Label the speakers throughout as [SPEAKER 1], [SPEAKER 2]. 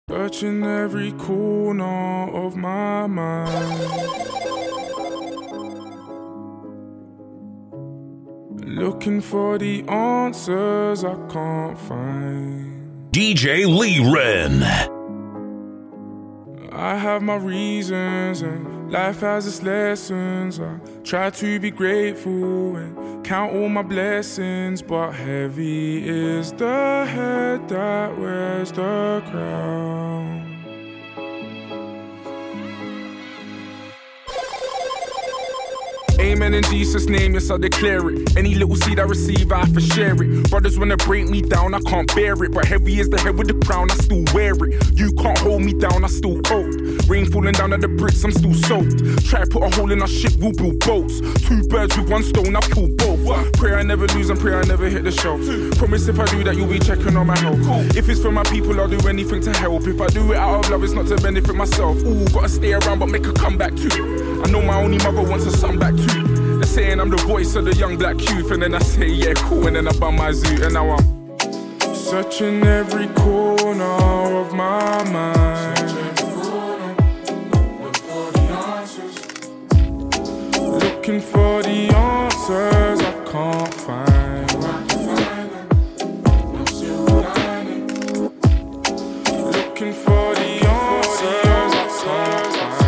[SPEAKER 1] Searching every corner of my mind, looking for the answers I can't find.
[SPEAKER 2] DJ Lee Ren.
[SPEAKER 1] I have my reasons and life has its lessons. I try to be grateful and count all my blessings, but heavy is the head that wears the crown. Amen in Jesus' name, yes I declare it. Any little seed I receive, I have to share it. Brothers wanna break me down, I can't bear it. But heavy is the head with the crown, I still wear it. You can't hold me down, I still cold. Rain falling down at the bricks, I'm still soaked. Try to put a hole in our ship, we'll build boats. 2 birds with 1 stone, I kill both. Pray I never lose and pray I never hit the shelf. Promise if I do that, you'll be checking on my health. If it's for my people, I'll do anything to help. If I do it out of love, it's not to benefit myself. Ooh, gotta stay around but make a comeback too. I know my only mother wants her son back too. They're saying I'm the voice of the young black youth, and then I say yeah cool, and then I bum my zoo, and now I'm searching every corner of my mind, looking for the answers I can't find. Looking for the answers I can't find.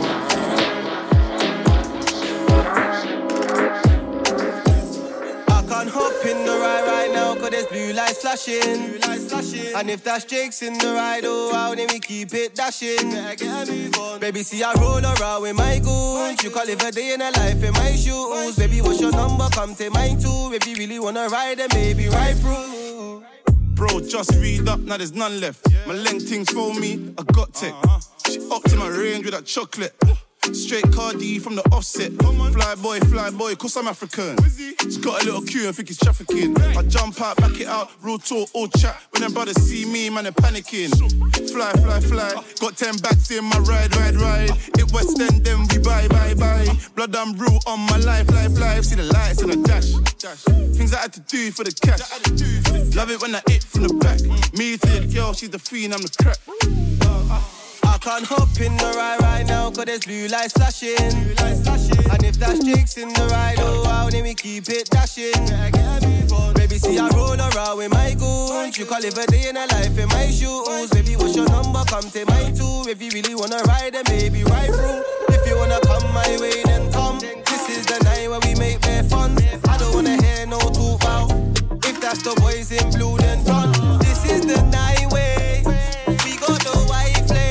[SPEAKER 3] Hop in the ride right now, cause there's blue lights flashing. And if that's Jake's in the ride, oh wow, then we keep it dashing. Baby, see I roll around with my goons. You call it a day in a life in my shoes. Baby, what's your number? Come take mine too. If you really wanna ride, then maybe ride through.
[SPEAKER 4] Bro, just read up, now there's none left. My length things for me, I got tech. She upped in my range with that chocolate. Straight Cardi from the offset. Fly boy, cause I'm African. She's got a little queue and think it's trafficking. I jump out, back it out, real talk, all chat. When them brothers see me, man, they're panicking. Fly. Got 10 bags in my ride. It West End, then we buy. Blood and brew on my life. See the lights and the dash. Things I had to do for the cash. Love it when I hit from the back. Me to the girl, she's the fiend, I'm the crack.
[SPEAKER 3] I can't hop in the ride right now, cause there's blue lights flashing. And if that's Jake's in the ride, oh wow, then we keep it dashing. Baby, see I roll around with my goons. You call it a day in a life in my shoes. Baby, what's your number? Come take mine too. If you really wanna ride, then maybe ride through. If you wanna come my way, then come. This is the night where we make bare fun. I don't wanna hear no talk about. If that's the boys in blue, then run. This is the night where we got the white flame.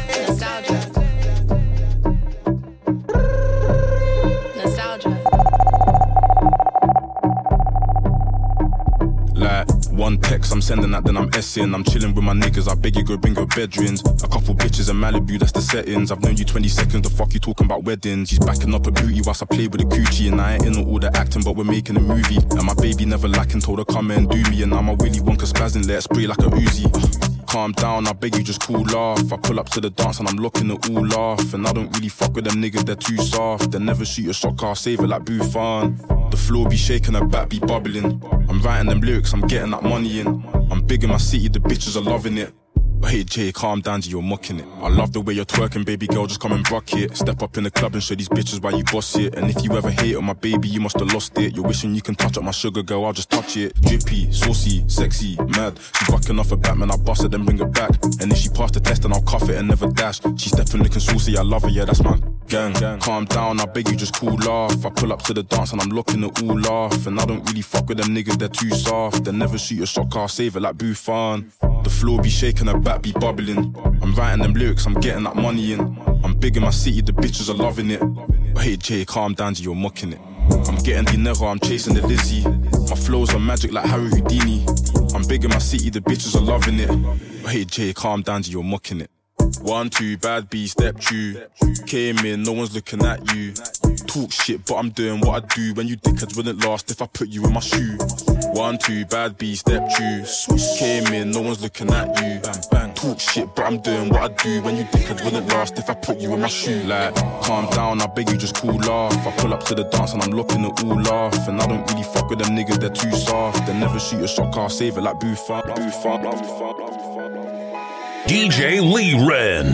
[SPEAKER 5] One text I'm sending that, then I'm essing. I'm chilling with my niggas, I beg you go bring your bedrooms. A couple bitches in Malibu, that's the settings. I've known you 20 seconds, the fuck you talking about weddings. She's backing up a booty whilst I play with a coochie. And I ain't in all the acting, but we're making a movie. And my baby never lacking, told her come and do me. And now my Willy Wonka spazzing, let it spray like a Uzi. Calm down, I beg you just cool off. I pull up to the dance and I'm locking it all off. And I don't really fuck with them niggas, they're too soft. They never shoot a shot, car save it like Buffon. The floor be shaking, her back be bubbling. I'm writing them lyrics, I'm getting that money in. I'm big in my city, the bitches are loving it. But hey Jay, calm down, G, you're mocking it. I love the way you're twerking, baby girl, just come and rock it. Step up in the club and show these bitches why you boss it. And if you ever hate on my baby, you must have lost it. You're wishing you can touch up my sugar girl, I'll just touch it. Drippy, saucy, sexy, mad. She's bucking off a Batman, I bust it, then bring it back. And if she passed the test, then I'll cuff it and never dash. She's stepping looking saucy, I love her, yeah, that's my gang. Calm down, I beg you just cool off. I pull up to the dance and I'm locking it all off. And I don't really fuck with them niggas, they're too soft. They never shoot a shot, car save it like Buffon. The floor be shaking, her back be bubbling. I'm writing them lyrics, I'm getting that money in. I'm big in my city, the bitches are loving it. But hey Jay, calm down, G, you're mocking it. I'm getting dinero, I'm chasing the Lizzie. My flows are magic like Harry Houdini. I'm big in my city, the bitches are loving it. But hey Jay, calm down, G, you're mocking it. 1, 2, bad B, step 2. Came in, no one's looking at you. Talk shit, but I'm doing what I do. When you dickheads wouldn't last if I put you in my shoe. 1, 2, bad B, step 2. Came in, no one's looking at you. Bang. Talk shit, but I'm doing what I do. When you dickheads wouldn't last if I put you in my shoe. Like, calm down, I beg you just cool off. I pull up to the dance and I'm locking it all off. And I don't really fuck with them niggas, they're too soft. They never shoot a shot, car save it like Buffon.
[SPEAKER 2] DJ Lee Ren.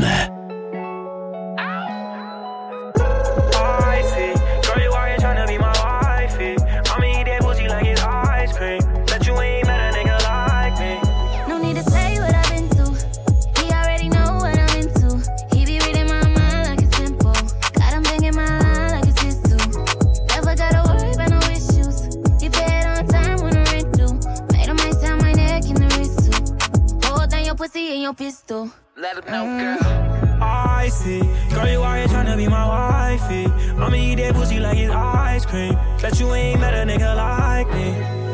[SPEAKER 6] I see, girl, you out here tryna be my wifey. I'ma eat that pussy like it's ice cream. Bet you ain't met a nigga like me.
[SPEAKER 7] No need to say what I've been through. He already know what I'm into. He be reading my mind like it's simple. Got him thinking my line like it's his too. Never gotta worry about no issues. He paid on time when the rent due. Made him ice down my neck and the wrist too. Hold down your pussy and your pistol.
[SPEAKER 6] Let him know, girl. I see, girl, you out here tryna be my wifey. I'ma eat that pussy like it's ice cream. Bet you ain't met a nigga like me.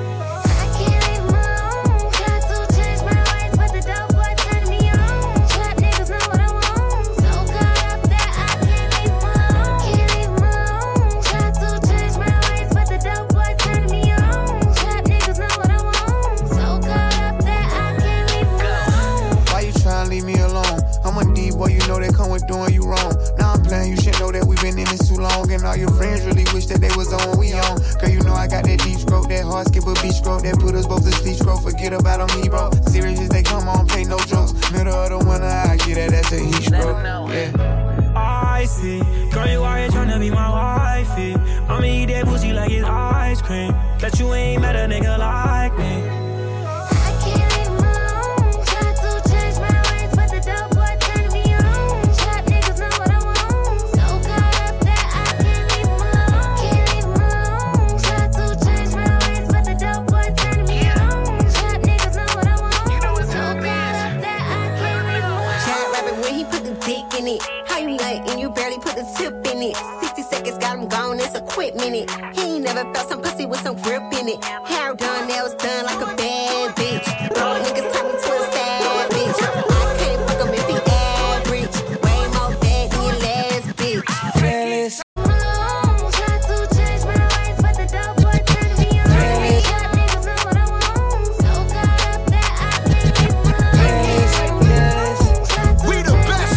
[SPEAKER 7] I can't leave him alone. Try to change my ways, but the dope boy turned me on. Trap niggas know what I want. So caught up that I can't leave him alone. Can't leave him alone. Try to change my ways, but the dope boy turned me on. Trap niggas know what I want. So caught up that I can't leave him alone.
[SPEAKER 8] Why you tryna leave me alone? I'm a D boy, you know that come with doing you wrong. Now I'm playing, you should know that we've been in this too long. And all your friends really wish that they was on what we on. Girl, you know I got that deep stroke, that hard skip a beach stroke. That put us both to sleep stroke, forget about on me, bro. Serious as they come on, play no jokes. Middle of the winter, I get that, that's a heat stroke. Yeah.
[SPEAKER 6] I see, girl, you out here tryna be my wifey. I'ma eat that pussy like it's ice cream. Bet you ain't met a nigga like me.
[SPEAKER 7] I can't leave him alone. Try to change my ways, but the dope boy turned me on. Trap niggas know what I want. So caught up that I can't leave him alone. Can't leave him alone. Try to change my ways, but the dope boy turned me on. Trap niggas know what I want. So caught up that I can't leave him alone.
[SPEAKER 9] Chad Rabbit when he put the dick in it. How you like and you barely put the tip in it. 60 seconds got him gone, it's a quick minute. He ain't never felt some pussy with some grip in it. Hair done, nails done like a bad bitch. All niggas tell me to a sad bitch. I can't fuck him if he average. Way more bad than your last bitch.
[SPEAKER 6] Fearless.
[SPEAKER 7] Try to change my ways, but the dope boy turned me on. Trap niggas know what I want. So caught up that I can't leave him alone.
[SPEAKER 3] We the best,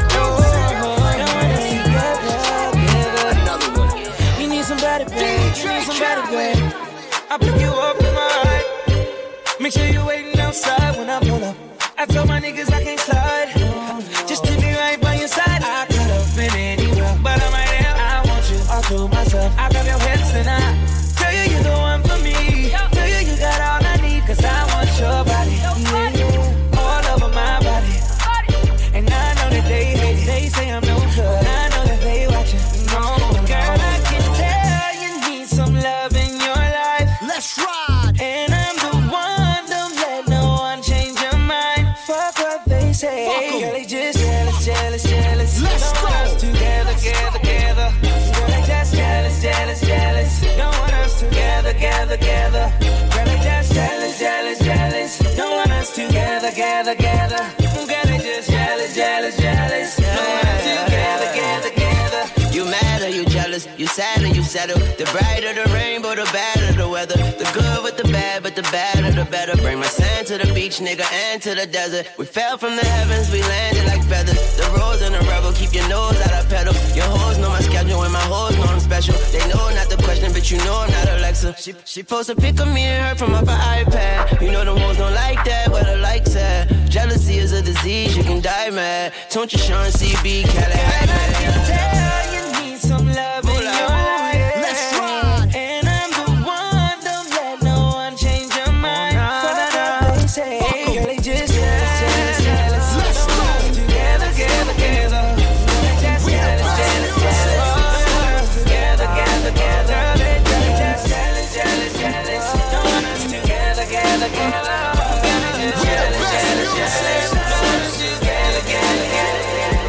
[SPEAKER 6] Another one. You need somebody, babe. You need somebody, babe. I pick you up in my ride. Make sure you're waiting outside when I pull up. I told my niggas I can't slide. Just keep me right by your side. I could have been anywhere, but I'm right here. I want you all to myself. I grab your hips and I tell you you're the one for me. Tell you you got all I need, cause I want your body. Yeah, all over my body. And I know that they hate it. They say I'm no good. I know that they watching. No, girl, I can tell you need some love in your life.
[SPEAKER 3] let's ride.
[SPEAKER 6] And I'm the one, don't let no one change your mind. Fuck what they say. Girl, they just jealous, jealous, jealous.
[SPEAKER 3] Let's
[SPEAKER 6] don't
[SPEAKER 3] go.
[SPEAKER 6] want us together, together, together. Girl, they just jealous, jealous, jealous. Don't want us together, together, together. Girl, they just jealous, jealous, jealous. Don't want us together, together, together. Girl, they just jealous, jealous, jealous. Don't want us together, together, together.
[SPEAKER 10] You mad or you jealous, you sad or you settle. The brighter the rainbow, the badder the weather. The good with the bad, but the badder the better. Bring my sand to the beach, nigga, and to the desert. We fell from the heavens, we landed like feathers. The rose and the rebel, keep your nose out of pedal. Your hoes know my schedule and my hoes know I'm special. They know not the question, but you know I'm not Alexa. She post a pic of me and her from off her iPad. You know them hoes don't like that, but I like that. Jealousy is a disease, you can die mad. Don't you Sean CB, Cali
[SPEAKER 6] And I can tell you need some love in your life.
[SPEAKER 3] Let's ride.
[SPEAKER 6] And I'm the one, don't let no one change your mind. Fuck what they say. Girl, they just jealous, jealous, jealous.
[SPEAKER 3] Let's
[SPEAKER 6] Don't want us together, together, together. They just jealous, jealous, jealous. Don't want us together, together, together. They just jealous, jealous, jealous. Don't want us together, together, together. They just jealous, jealous, jealous. Don't want us together, together, together.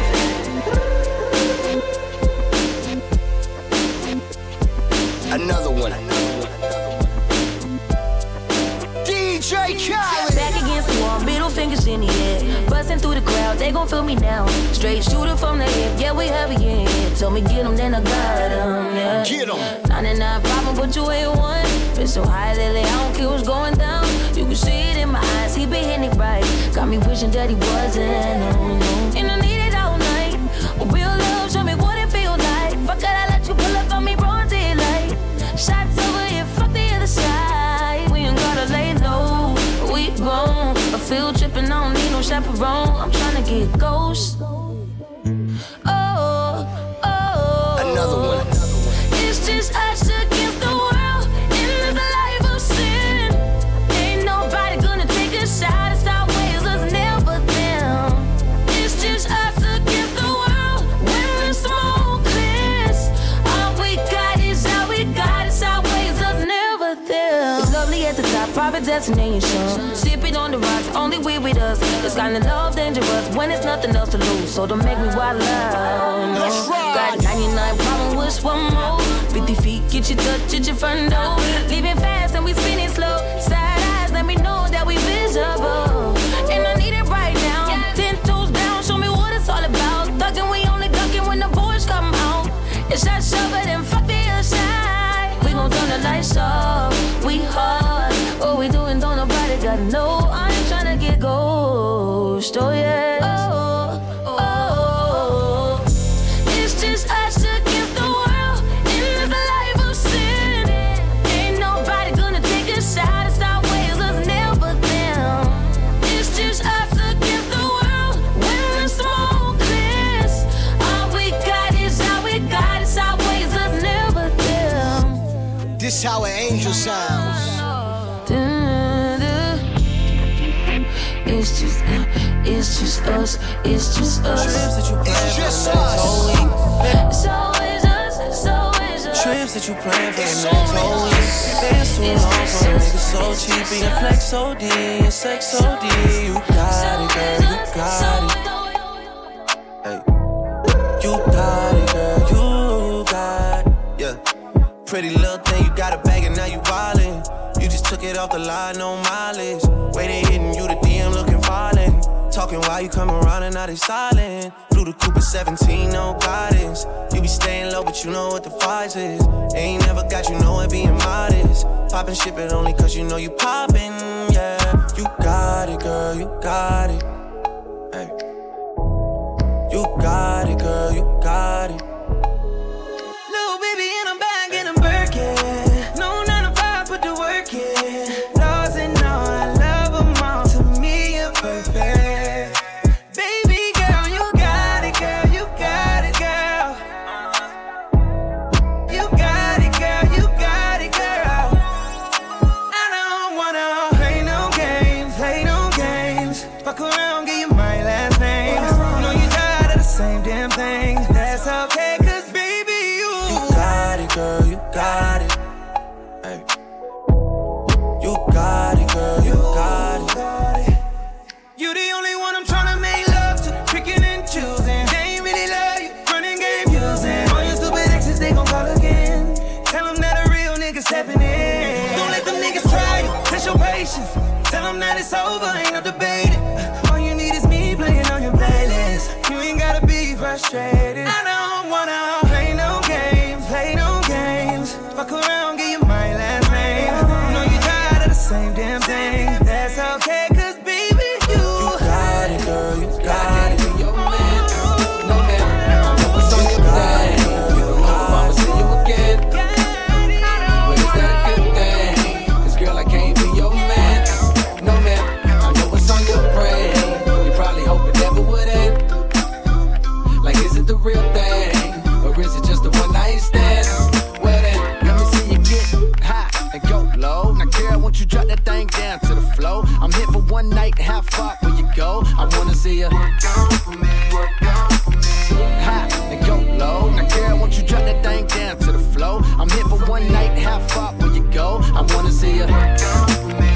[SPEAKER 3] Another one. DJ Khaled.
[SPEAKER 11] Back against the wall, middle fingers in the air. Busting through the crowd, they gon' feel me now. Straight shooter from the hip, yeah, we heavy in here. Told me get 'em, then I got 'em, yeah.
[SPEAKER 3] Get 'em.
[SPEAKER 11] 99 problem, but you ain't one. Been so high lately, I don't care what's going down. You can see it in my eyes, he been hitting it right. Got me wishing that he wasn't, no, no. And I need it all night. Real love, show me what it feels like. Fuck it, I let you pull up on me, broad daylight. Shots over here, fuck the other side. We ain't gotta lay low, we grown. A field trip and I don't need no chaperone. I'm tryna get ghost.
[SPEAKER 10] Another one.
[SPEAKER 11] It's just us against the world in this life of sin. Ain't nobody gonna take a shot. It's our ways, us never them. It's just us against the world when the smoke clears. All we got is all we got. It's our ways, us never them. It's lovely at the top, private destination. Sipping on the rocks, only we with us. It's kind of love dangerous when there's nothing else to lose. So don't make me wild out. No. Got 99 problems, wish one more. 50 feet, get your touch at your front door. Leaving fast and we spinning slow. Side eyes, let me know that we visible. And I need it right now. 10 toes down, show me what it's all about. Thuggin', we only duckin' when the boys come out. It's that shove it and fuck the other side. We gon' turn the lights off. We hard. What we doing, don't nobody gotta know. I ain't tryna get ghost. Oh yeah. It's just us against the world in this life of sin. Ain't nobody gonna take a shot. It's our ways, us never them. It's just us against the world when the smoke clears. All we got is all we got. It's our ways, us never them.
[SPEAKER 3] This how an angel sounds.
[SPEAKER 11] It's just us. It's just us.
[SPEAKER 3] It's just us.
[SPEAKER 11] So is us. So is us.
[SPEAKER 6] Trips that you plan for the next whole week. Been too long for a nigga so cheap. Being flex OD and sex OD. You got it, girl. You got it. Hey. You got it, girl. You got it. Yeah. Pretty little thing, you got a bag and now you wildin'. You just took it off the line, no mileage. Waiting, hitting you the DM, looking violent. Talking while you come around and now they silent. Flew the Cooper 17, no guidance. You be staying low, but you know what the price is. Ain't never got you know it being modest. Poppin' ship it only cause you know you poppin', yeah. You got it, girl, you got it. Hey. You got it, girl, you got it. Little baby and I'm back in a Birkin. No 9 to 5, put the work in. Laws and all, I love them all. To me, you're perfect. Baby girl, you got it, girl. You got it, girl. You got it, girl. You got it, girl. I don't wanna play no games, play no games. Fuck around, give you my last name. You know you tired of the same damn thing. That's okay, cause baby, you got it, girl. You got it. Hey. You got it, girl. You got it. You the only one I'm tryna make love to, picking and choosing. They ain't really love you, running game using. All your stupid exes, they gon' call again. Tell them that a real nigga stepping in. Don't let them niggas try you, test your patience. Tell them that it's over, ain't no debating. All you need is me playing on your playlist. You ain't gotta be frustrated. I don't wanna play no games, play no games. Fuck around, give you my last name. You know you tired of the same damn thing. That's okay, cause baby, you got it, girl, you got it.
[SPEAKER 12] Your man, no man, I know what's on your mind. You don't know if I'ma see you again. But is that a good thing? Cause girl, I can't be your man. No man, I know what's on your brain. You probably hope it never would end. Like, is it the real thing? Or is it just a one night stand? Well then, let me see you get high and go low. Now girl, won't you drop that thing down to the floor? I'm here for one night, how far will you go? I wanna see you work on for me, high and go low. Now girl, won't you drop that thing down to the floor? I'm here for one night, how far will you go? I wanna see you work on for me.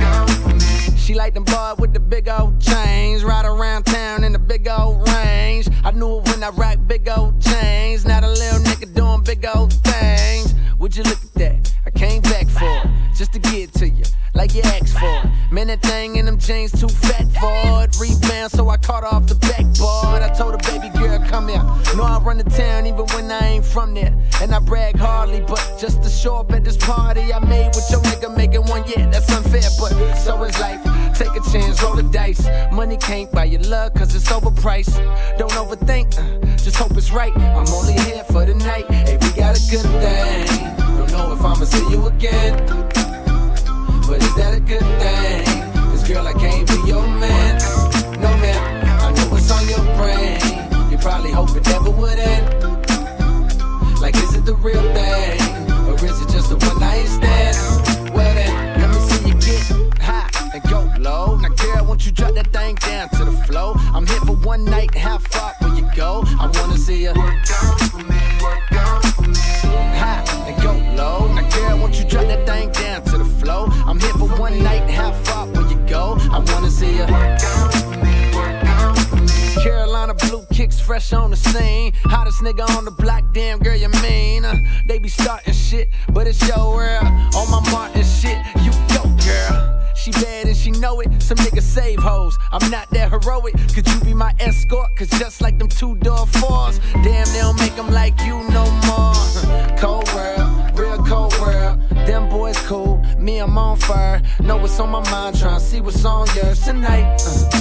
[SPEAKER 12] She like them boys with the big old chains, ride around town in the big old range. I knew it when I rock big old chains. Now the little nigga doing big old things. Would you look at that? I came back for it, just to get to you, like you asked for it. Man, that thing in them jeans too fat for it. Rebound, so I caught her off the backboard. I told her, baby girl, come here. Know I run the town even when I ain't from there. And I brag hardly, but just to show up at this party I made with your nigga making one, yeah, that's unfair, but so is life. Take a chance, roll the dice. Money can't buy your love, cause it's overpriced. Don't overthink, just hope it's right. I'm only here for the night. Hey, we got a good thing. Don't know if I'ma see you again, but is that a good thing? Cause girl, I can't be your man. No man, I know what's on your here for one night, how far will you go? I wanna see you work out for me, high and go low. Now girl, won't you drop that thing down to the floor? I'm here for one night, how far will you go? I wanna see you work out for me, Carolina blue kicks fresh on the scene. Hottest nigga on the block, damn girl, you mean? They be starting shit, but it's your world. On my Martin shit, you go, girl. She bad and she know it. Some niggas save hoes. I'm not that heroic. Could you be my escort? Cause just like them 2-door fours, damn, they don't make them like you no more. Cold world, real cold world. Them boys cool, me, I'm on fire. Know what's on my mind, tryna see what's on yours tonight.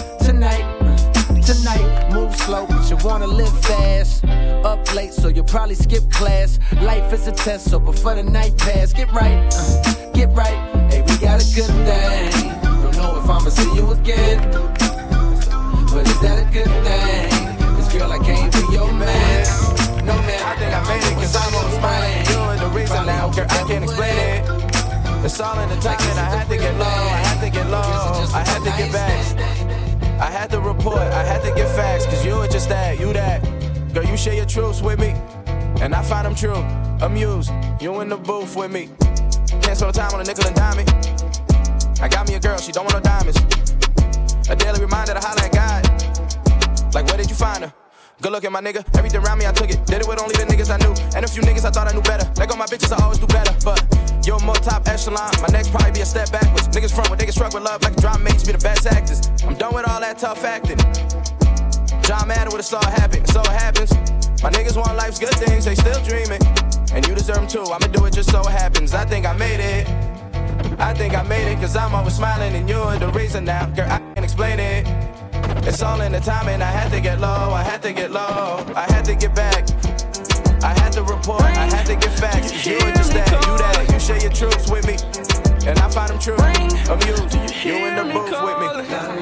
[SPEAKER 12] Tonight, move slow, but you wanna live fast. Up late, so you'll probably skip class. Life is a test, so before the night pass, get right. Hey, we got a good thing. Don't know if I'ma see you again, but is that a good thing? Cause girl, I can't be your man. No man,
[SPEAKER 3] I think I made it cause I'm on smiling. You're the reason now, girl, I can't explain it. It's all in the timing, I had to get low, I had to get low, I had to get back. I had to report, I had to get facts, cause you were just that, you that. Girl, you share your truths with me, and I find them true. Amused, you in the booth with me. Can't spend time on a nickel and dime me. I got me a girl, she don't want no diamonds. A daily reminder to holler at God. Like, where did you find her? Good looking, my nigga. Everything around me, I took it. Did it with only the niggas I knew. And a few niggas I thought I knew better. Let go my bitches, I always do better. But you're more top echelon. My next probably be a step backwards. Niggas front when they get struck with love like the drama mates be the best actors. I'm done with all that tough acting. John Madden would've saw it happen. So it happens. My niggas want life's good things, they still dreaming. And you deserve them too. I'ma do it just so it happens. I think I made it. I think I made it cause I'm always smiling and you're the reason now. Girl, I can't explain it. It's all in the timing, I had to get low, I had to get low, I had to get back. I had to report, I had to get facts. Cause you were just that, you that, you share your truths with me. And I find them true, amused, you in the booth with me.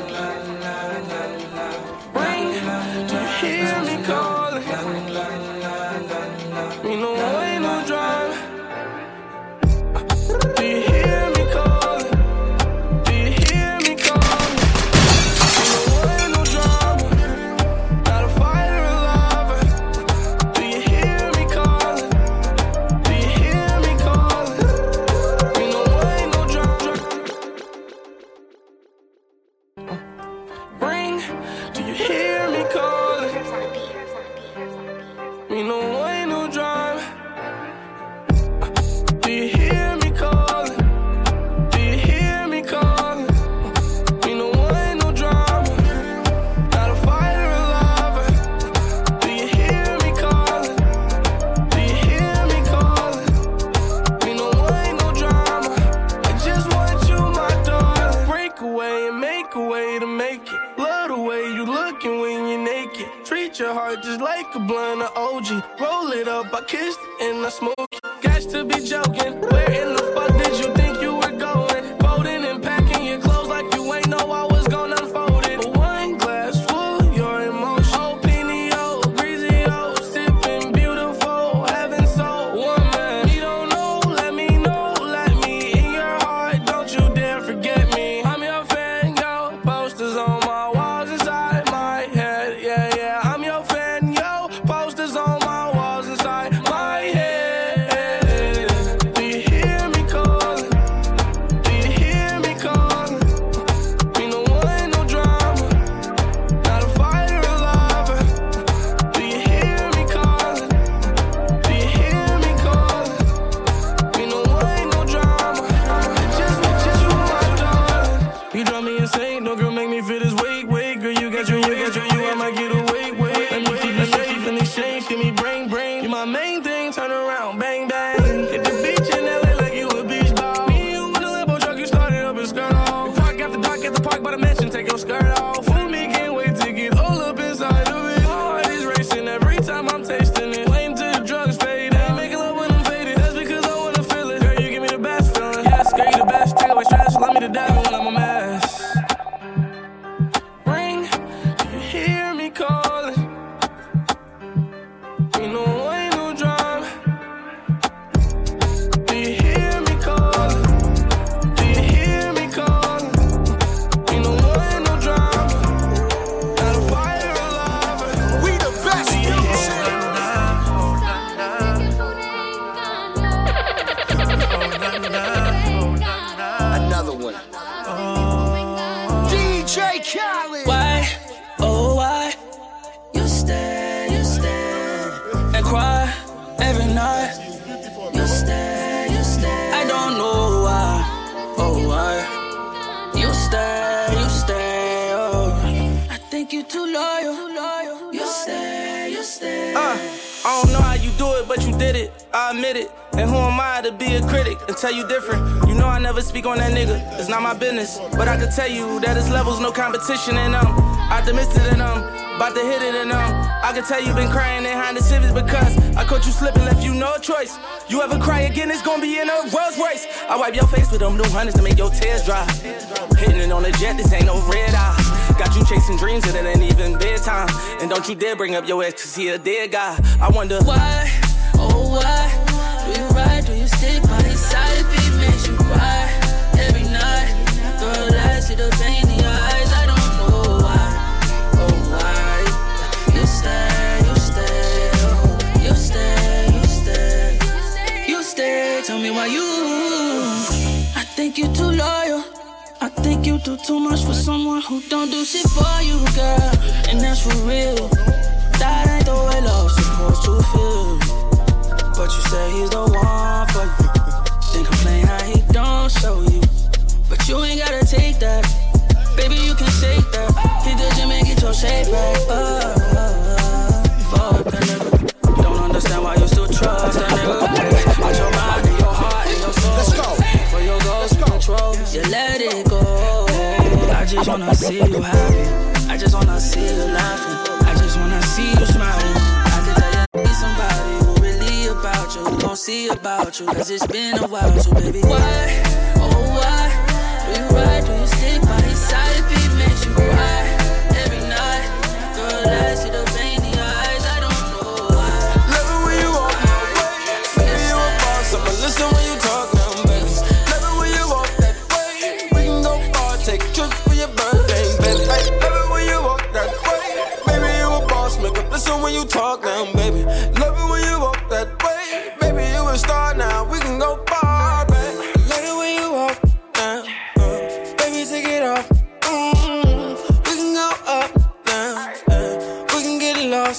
[SPEAKER 6] Ring, do you hear me calling? Me no way, no drive. Do you hear me calling? Do you hear me calling? Me no way, no drama. Not a fire alive. Do you hear me calling? Do you hear me calling? Me no way, no drama. Ring, do you hear me calling? Me no way, no drama. Do you hear me calling? Do you hear me calling? Me no way, no drama. Not a fire alive. Do you hear me calling? Do you hear me calling? Me no way, no drama. I just want you, my darling. Break away and make a way to make it. Love the way you looking when you're naked. Treat your heart just like a blunt of OG. Roll it up, I kissed it and I smoked it. Got to be joking. Where in the fuck did you think you were going? Folding and packing your clothes like you ain't know I was gonna unfold it. But one glass full of your emotion. Oh, Pinio, greasy, oh, sipping beautiful, heaven so woman. You don't know, let me in your heart. Don't you dare forget me. I'm your fan, yo. Posters on my walls inside my head. Yeah, yeah. I'm your fan, yo. Posters on my walls inside my head. Do you hear me calling? I don't know how you do it, but you did it. I admit it. And who am I to be a critic and tell you different? You know I never speak on that nigga. It's not my business. But I can tell you that his level's no competition and optimistic and about to hit it and I can tell you been crying behind the civics because I caught you slipping, left you no choice. You ever cry again, it's gonna be in a Rolls Royce. I wipe your face with them new hundreds to make your tears dry. Hitting it on the jet, this ain't no red eye. Got you chasing dreams and it ain't even bedtime. And don't you dare bring up your ex cause he a dead guy. I wonder
[SPEAKER 11] why, oh why? Do you ride, do you stick by his side if he makes you cry every night? Girl, I see the pain in your eyes, I don't know why, oh why? You stay, you stay, oh, you stay, you stay, you stay, tell me why you. I think you too loyal, I think you do too much for someone who don't do shit for you, girl, and that's for real. That ain't the way love's supposed to feel. But you say he's the one for you. Then complain how he don't show you. But you ain't gotta take that. Baby, you can shake that. Hit the gym and get your shape back. Fuck that nigga. Don't understand why you still trust that nigga. Watch your mind and your heart and your soul. Let's go. For your goals and control, you let it go. I just wanna see you happy. I just wanna see you laughing. I just wanna see you smiling. I can tell you need somebody who really about you, who gon' see about you, cause it's been a while. So baby, why, oh why, do you ride, do you stick by his side if he makes you cry every night? Girl, I see the pain in your eyes, I don't know why.
[SPEAKER 3] Love it when you walk my way. Baby, you a boss, I'ma listen when you talk now, baby. Love it when you walk that way. We can go far, take trips for your birthday, baby. Love it when you walk that way. Baby, you a boss, make up listen when you talk now, baby. Love it when you walk that way. Baby, you a star now, we can go far, baby. Love it when you walk now, baby, take it off. We can go up now, we can get lost.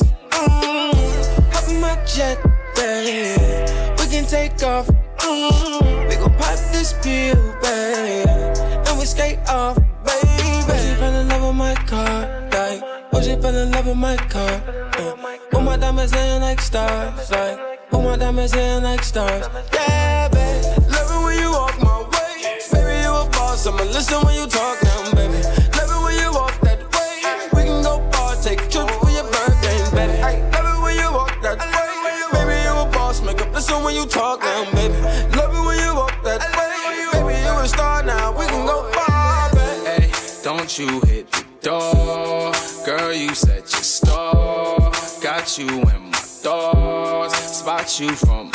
[SPEAKER 3] Hop in my jet, baby, we can take off. We gon' pop this pill, baby, and we skate off, baby. Was you fell in love with my car, like? Was you fell in love with my car? All my diamonds in like stars, like. All my diamonds in like stars, yeah, baby. Love it when you walk my way. Baby, you a boss, I'ma listen when you talk now, baby. Love it when you walk that way. We can go far, take trips for your birthday, baby. Love it when you walk that way. Baby, you a boss, make up listen when you talk now, baby. Love it when you walk that way. Baby, you a star now, we can go far, baby.
[SPEAKER 13] Hey, don't you hit the door, girl, you set your store. Got you in my thoughts, spot you from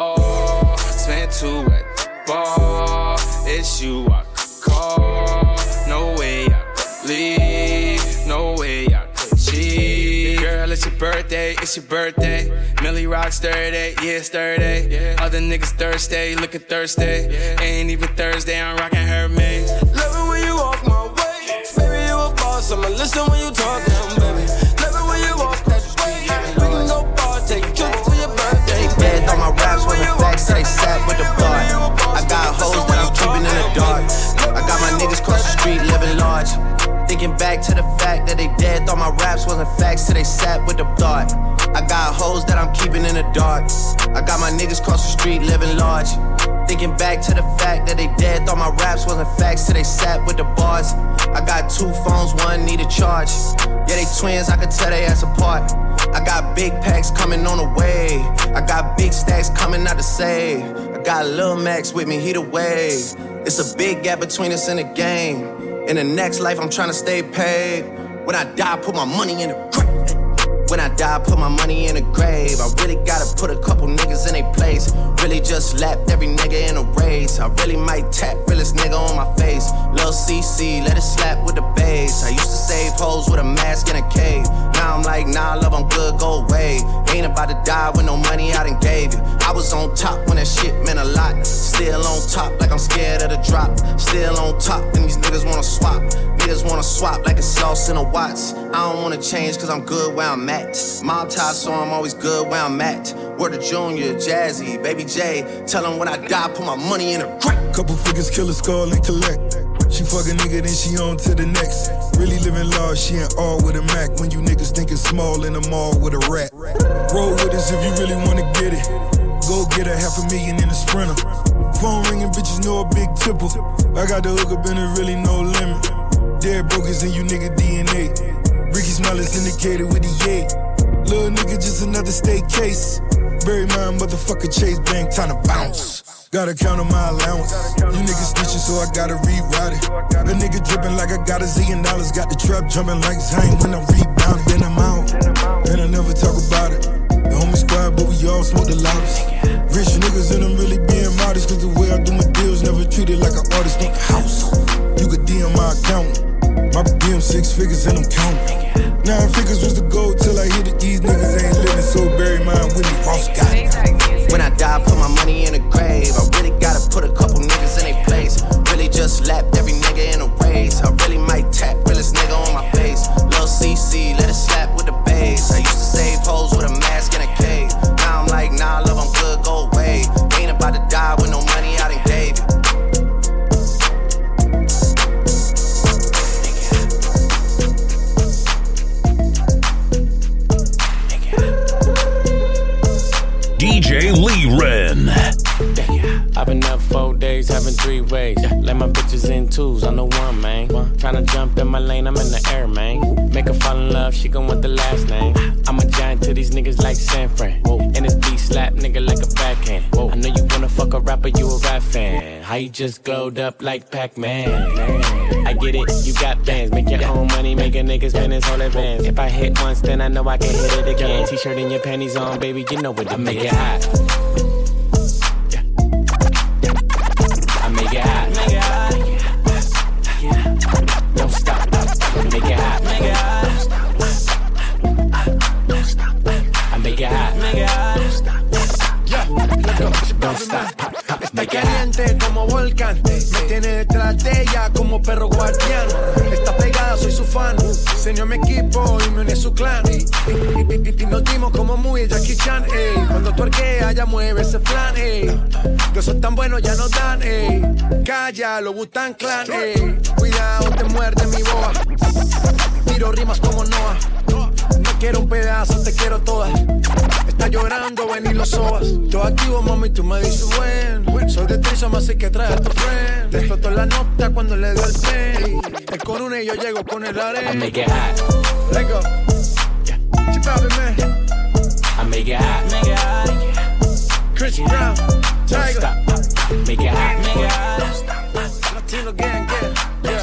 [SPEAKER 13] afar. Spent two at the bar, it's you I could call. No way I could leave, no way I could cheat. Girl, it's your birthday, it's your birthday. Millie rocks 30, yeah, it's 30. Other niggas thirsty, looking thirsty. Ain't even Thursday, I'm rocking Hermes.
[SPEAKER 3] Love it when you walk my way. Baby, you a boss, I'ma listen when you talk now, baby. Love it when you walk that way. We can go far, take trips for your birthday.
[SPEAKER 14] Dead on my raps with the facts, so they sat with the bar. I got hoes that I'm keeping in the dark. I got my niggas cross the street living large. Thinking back to the fact that they dead, thought my raps wasn't facts, so they sat with the thought. I got hoes that I'm keeping in the dark. I got my niggas cross the street living large. Thinking back to the fact that they dead, thought my raps wasn't facts, so they sat with the bars. I got two phones, one need a charge. Yeah, they twins, I could tell they ass apart. I got big packs coming on the way. I got big stacks coming out to save. I got Lil Max with me, he the wave. It's a big gap between us in the game. In the next life, I'm tryna stay paid. When I die, put my money in the grave. When I die, put my money in the grave. I really gotta put a couple niggas in their place. Really just lapped every nigga in a race. I really might tap realest nigga on my face. Lil CC, let it slap with the bass. I used to save hoes with a mask in a cave. Now I'm like, nah, love, I'm good, go away. Ain't about to die with no money I done gave you. I was on top when that shit meant a lot. Still on top like I'm scared of the drop. Still on top and these niggas wanna swap. Niggas wanna swap like it's sauce in a Watts. I don't wanna change cause I'm good where I'm at. Mob tie, so I'm always good where I'm at. Word to Junior, Jazzy, Baby J. Tell them when I die, put my money in a crack.
[SPEAKER 15] Couple figures, kill a skull and collect. She fuck a nigga, then she on to the next. Really living large, she ain't all with a Mac. When you niggas think it's small in the mall with a rat. Roll with us if you really wanna get it. Go get a $500,000 in a Sprinter. Phone ringing, bitches know a big tipple. I got the hook up and there really no limit. Dead brokers in you nigga DNA. Ricky Smile is indicated with the yay. Little nigga just another state case. Bury my motherfucker Chase Bank, time to bounce. Gotta count on my allowance. You niggas snitching, so I gotta reroute it. A nigga dripping like I got $1 zillion. Got the trap jumping like Zane when I'm rebounding. Then I'm out, and I never talk about it. The homie squad, but we all smoke the loudest. Rich niggas and I'm really being modest. Cause the way I do my deals never treated like an artist. Want the house, you could DM my account. My DM 6 figures and I'm counting. 9 figures was the goal till I hit it. These niggas ain't living, so bury mine with me. Ross got it.
[SPEAKER 14] When I die, I put my money in a grave. I really gotta put a couple niggas in their place. Really just lapped every nigga in a race. I really might tap realest nigga on my face. Lil CC, let it slap with the bass. I used to save hoes with a mask in a cave. Now I'm like, nah, love, I'm good, go away. Ain't about to die with no money out in David.
[SPEAKER 2] DJ Lee Ren.
[SPEAKER 6] I've been up 4 days, having 3 ways. Let my bitches in twos, I'm the one, man. Tryna jump in my lane, I'm in the air, man. Make her fall in love, she gon' want the last name. I'm a giant to these niggas like San Fran. And this beat slap nigga like a backhand. I know you wanna fuck a rapper, you a rap fan. How you just glowed up like Pac-Man? I get it, you got bands. Make your own money, make a nigga spend his whole advance. If I hit once, then I know I can hit it again. T-shirt and your panties on, baby, you know what I make it hot. I make it hot. Don't stop. Make it hot. I make it hot. Don't stop.
[SPEAKER 16] Está caliente como volcán. Me tiene detrás de ella como perro guardián. Está pegada, soy su fan. Se unió a mi equipo y me une a su clan. Y nos dimos como muy Jackie Chan. Cuando tu arquea ya mueve ese flan. Que son tan buenos ya no dan. Calla, lo Wu-Tang Clan. Cuidado, te muerde mi boa. Tiro rimas como Noah. No quiero un pedazo, te quiero toda. Está llorando, ven y lo sobas. Yo activo, mami, tú me dices buen. Soy de Trisom, así que trae a tu friend. Le explotó la nota cuando le dio el pen. Él con una y yo llego con el arena.
[SPEAKER 6] I make it hot.
[SPEAKER 16] Let go. Keep poppin', man.
[SPEAKER 6] I make it hot.
[SPEAKER 16] Chris Brown, Tiger.
[SPEAKER 6] Make it hot.
[SPEAKER 16] Latino gang, yeah.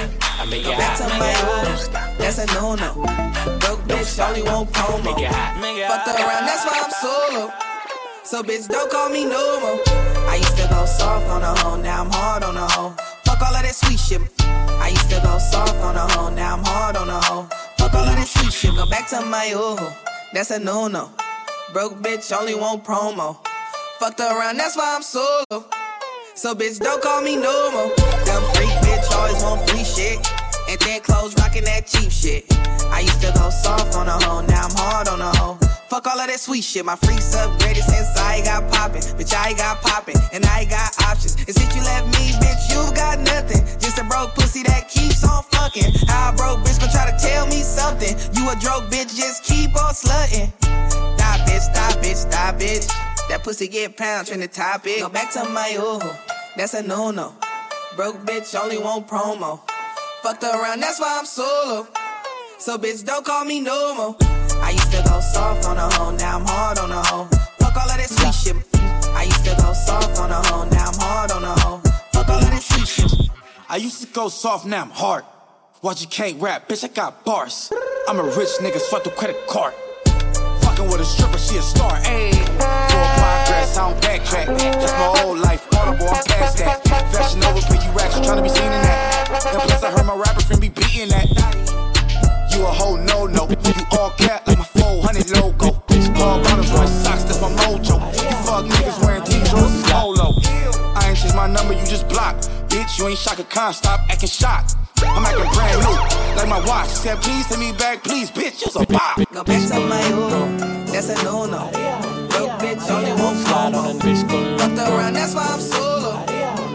[SPEAKER 6] I make it
[SPEAKER 17] Back to
[SPEAKER 6] hot.
[SPEAKER 17] my old, that's a no-no. Broke bitch only want promo.
[SPEAKER 6] Make it hot.
[SPEAKER 17] Fucked around, that's why I'm solo. So bitch, don't call me no more. I used to go soft on a hoe, now I'm hard on a hoe. Fuck all of that sweet shit. I used to go soft on a hoe, now I'm hard on a hoe. Fuck all of that sweet shit. Go back to my old, that's a no-no. Broke bitch only want promo. Fucked around, that's why I'm solo. So bitch, don't call me no more. Dumb freak bitch always want free shit. And then clothes rockin' that cheap shit. I used to go soft on a hoe, now I'm hard on a hoe. Fuck all of that sweet shit, my freaks upgraded since I got poppin'. Bitch, I got poppin', and I got options. And since you left me, bitch, you got nothing. Just a broke pussy that keeps on fucking. How a broke bitch gon' try to tell me something? You a broke bitch, just keep on slutting. Stop bitch, stop bitch, stop bitch. That pussy get pound, trying to top it. Go back to my old, that's a no-no. Broke bitch only want promo. Fucked around, that's why I'm solo. So bitch, don't call me no more. I used to go soft on a hoe, now I'm hard on a hoe. Fuck all of that sweet shit. I used to go soft on a hoe, now I'm hard on a hoe. Fuck all of that sweet shit.
[SPEAKER 18] I used to go soft, now I'm hard. Watch you can't rap, bitch, I got bars. I'm a rich nigga, swipe the credit card. Fucking with a stripper, she a star, ayy. Full progress, I don't backtrack. That's my whole life, audible, I'm past that. Fashion over, pay you racks, you tryna be seen in that. And plus I heard my rapper friend be beating that. You a whole no-no, you all cap like my 400 logo. Ball bottoms, white socks, that's my mojo. You fuck niggas wearing t-shirts and polo. I ain't changed my number, you just block. Bitch, you ain't Shaka Khan, stop acting shocked. I'm acting brand new, like my watch. Said please send me back, please, bitch, you's a bop.
[SPEAKER 17] Go back to my old, that's a no-no. Broke bitch only want promo. Fucked around, that's why I'm solo. So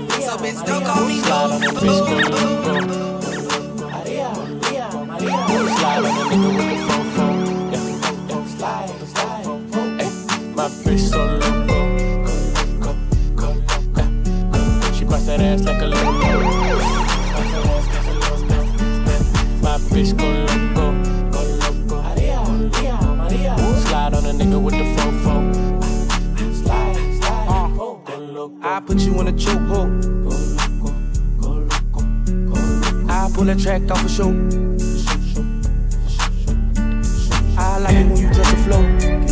[SPEAKER 17] bitch, don't call me no.
[SPEAKER 6] Slide on the bitch, go loco. Maria, Maria. Slide on the nigga with the fofo. Yeah, slide. Ay, my bitch so loco. She bust that ass like a loco. My bitch go loco. Maria. Slide on a nigga with the fofo. Slide, go loco.
[SPEAKER 19] I put you in a chokehold. I pull that track off a show. I like it when you touch the flow.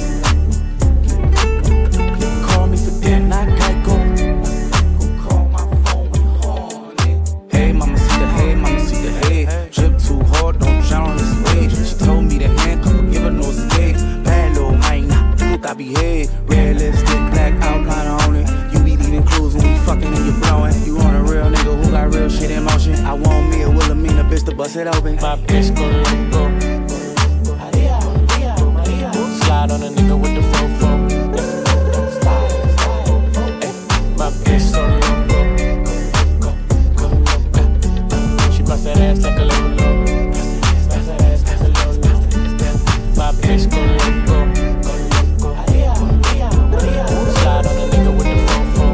[SPEAKER 19] Call me for dinner, I gotta go. Call my phone when you're horny. Hey, mama, see the hey, mama, see the hey. Trip too hard, don't drown on this wave. She told me to handcuff her, give her no escape. Bad little hyena, puta behave. Red lipstick, black outline on it. You be leaving clues when we fucking and you blowing. You want a real nigga who got real shit in motion. I want me a Wilhelmina bitch to bust it open.
[SPEAKER 6] My bitch go loco. Slide on a nigga with the fofo. My bitch so loco. She bust that ass like a loco. My bitch go loco. Slide on a nigga with the fofo.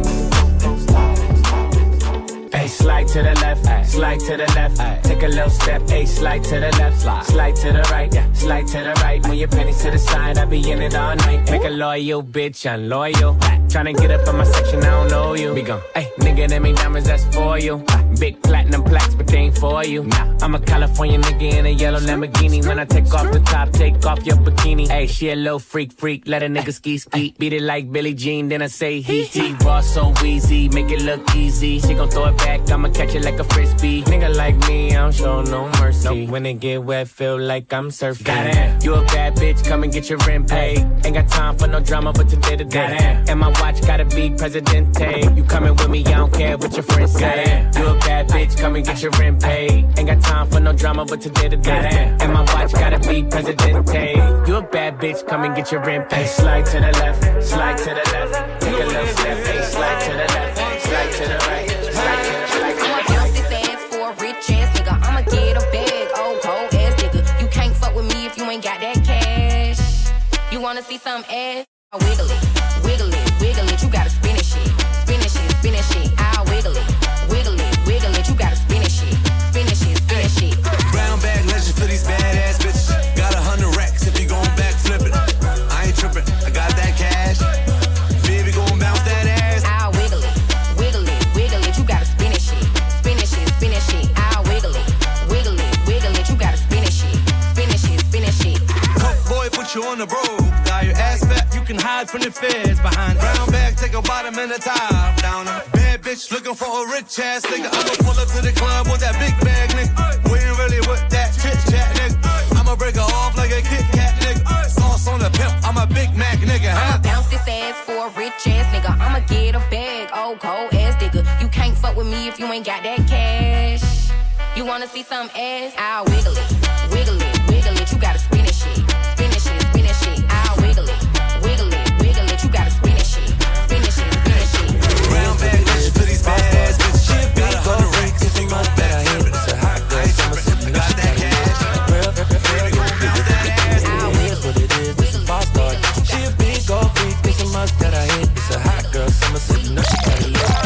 [SPEAKER 6] Hey, slide to the left, slide to the left. Take a little step, hey, slide to the left, slide to the right, slide to the right. Move your pennies to the side, I be in it all night. Make a loyal bitch unloyal. Tryna get up in my section, I don't know you. We gon' hey, nigga, them ain't diamonds, that's for you. Big platinum plaques, but they ain't for you. I'm a California nigga in a yellow Lamborghini. When I take off the top, take off your bikini. Hey, she a little freak, let a nigga ski. Beat it like Billie Jean, then I say he. Raw so easy, make it look easy. She gon' throw it back, I'ma catch it like a frisbee. Nigga like me, I don't show no mercy. When it get wet, feel like I'm surfing. Goddamn. You a bad bitch, come and get your rent paid. Ain't got time for no drama, but today to day. And my watch gotta be Presidente. You coming with me, I don't care what your friends say. You a bad bitch, come and get your rent paid. Ain't got time for no drama, but today to day. And my watch gotta be Presidente. You a bad bitch, come and get your rent paid. Slide to the left, slide to the left. Take a little step, hey, slide to the left, slide to the right, slide to the right.
[SPEAKER 20] I'ma bounce this ass for a rich ass nigga. I'ma get a bag, old cold ass nigga. You can't fuck with me if you ain't got that cash. You wanna see some ass? I'll wiggle it, wiggle it, wiggle it. You gotta spin it shit, spin it shit, spin it shit. I'll wiggle it, wiggle it, wiggle it. You gotta spin it shit, spin it shit, spin it shit.
[SPEAKER 21] Brown bag legend for these badass bitches. Got 100 racks if you gon' backflip it. I ain't trippin', I got that cash. Baby gon' bounce that ass.
[SPEAKER 20] I'll wiggle it, wiggle it, wiggle it. You gotta spin it shit, spin it shit, spin it shit. I'll wiggle it, wiggle it, wiggle it. You gotta spin it shit, spin it shit, spin it shit.
[SPEAKER 21] Coke boy, put you on the road. Got your ass fat, you can hide from the feds behind. Brown bag, take a bottom and a top down. Bad bitch looking for a rich ass nigga. I'ma pull up to the club with that big bag, nigga. We ain't really with that chit chat, nigga. I'ma break her off like a Kit Kat, nigga. Sauce on the pimp, I'm a Big Mac, nigga.
[SPEAKER 20] I'ma bounce this ass for a rich ass nigga. I'ma get a bag, old cold ass nigga. You can't fuck with me if you ain't got that cash. You wanna see some ass? I'll wiggle it, wiggle it, wiggle it. You gotta spin it shit, spin it shit, spin it shit. I'll wiggle it, wiggle it, wiggle it. You gotta spin it shit, spin it shit, spin it shit.
[SPEAKER 21] Brown bag legend for these badass bitches. Got 100 racks if you gon' backflip it. It's a hot girl summer, so you got that cash. Baby gon' bounce that ass.
[SPEAKER 6] Here's what it is, it's a fast start. She a big old freak, it's a must that I hit. It's a hot girl summer, so you know she got it lit.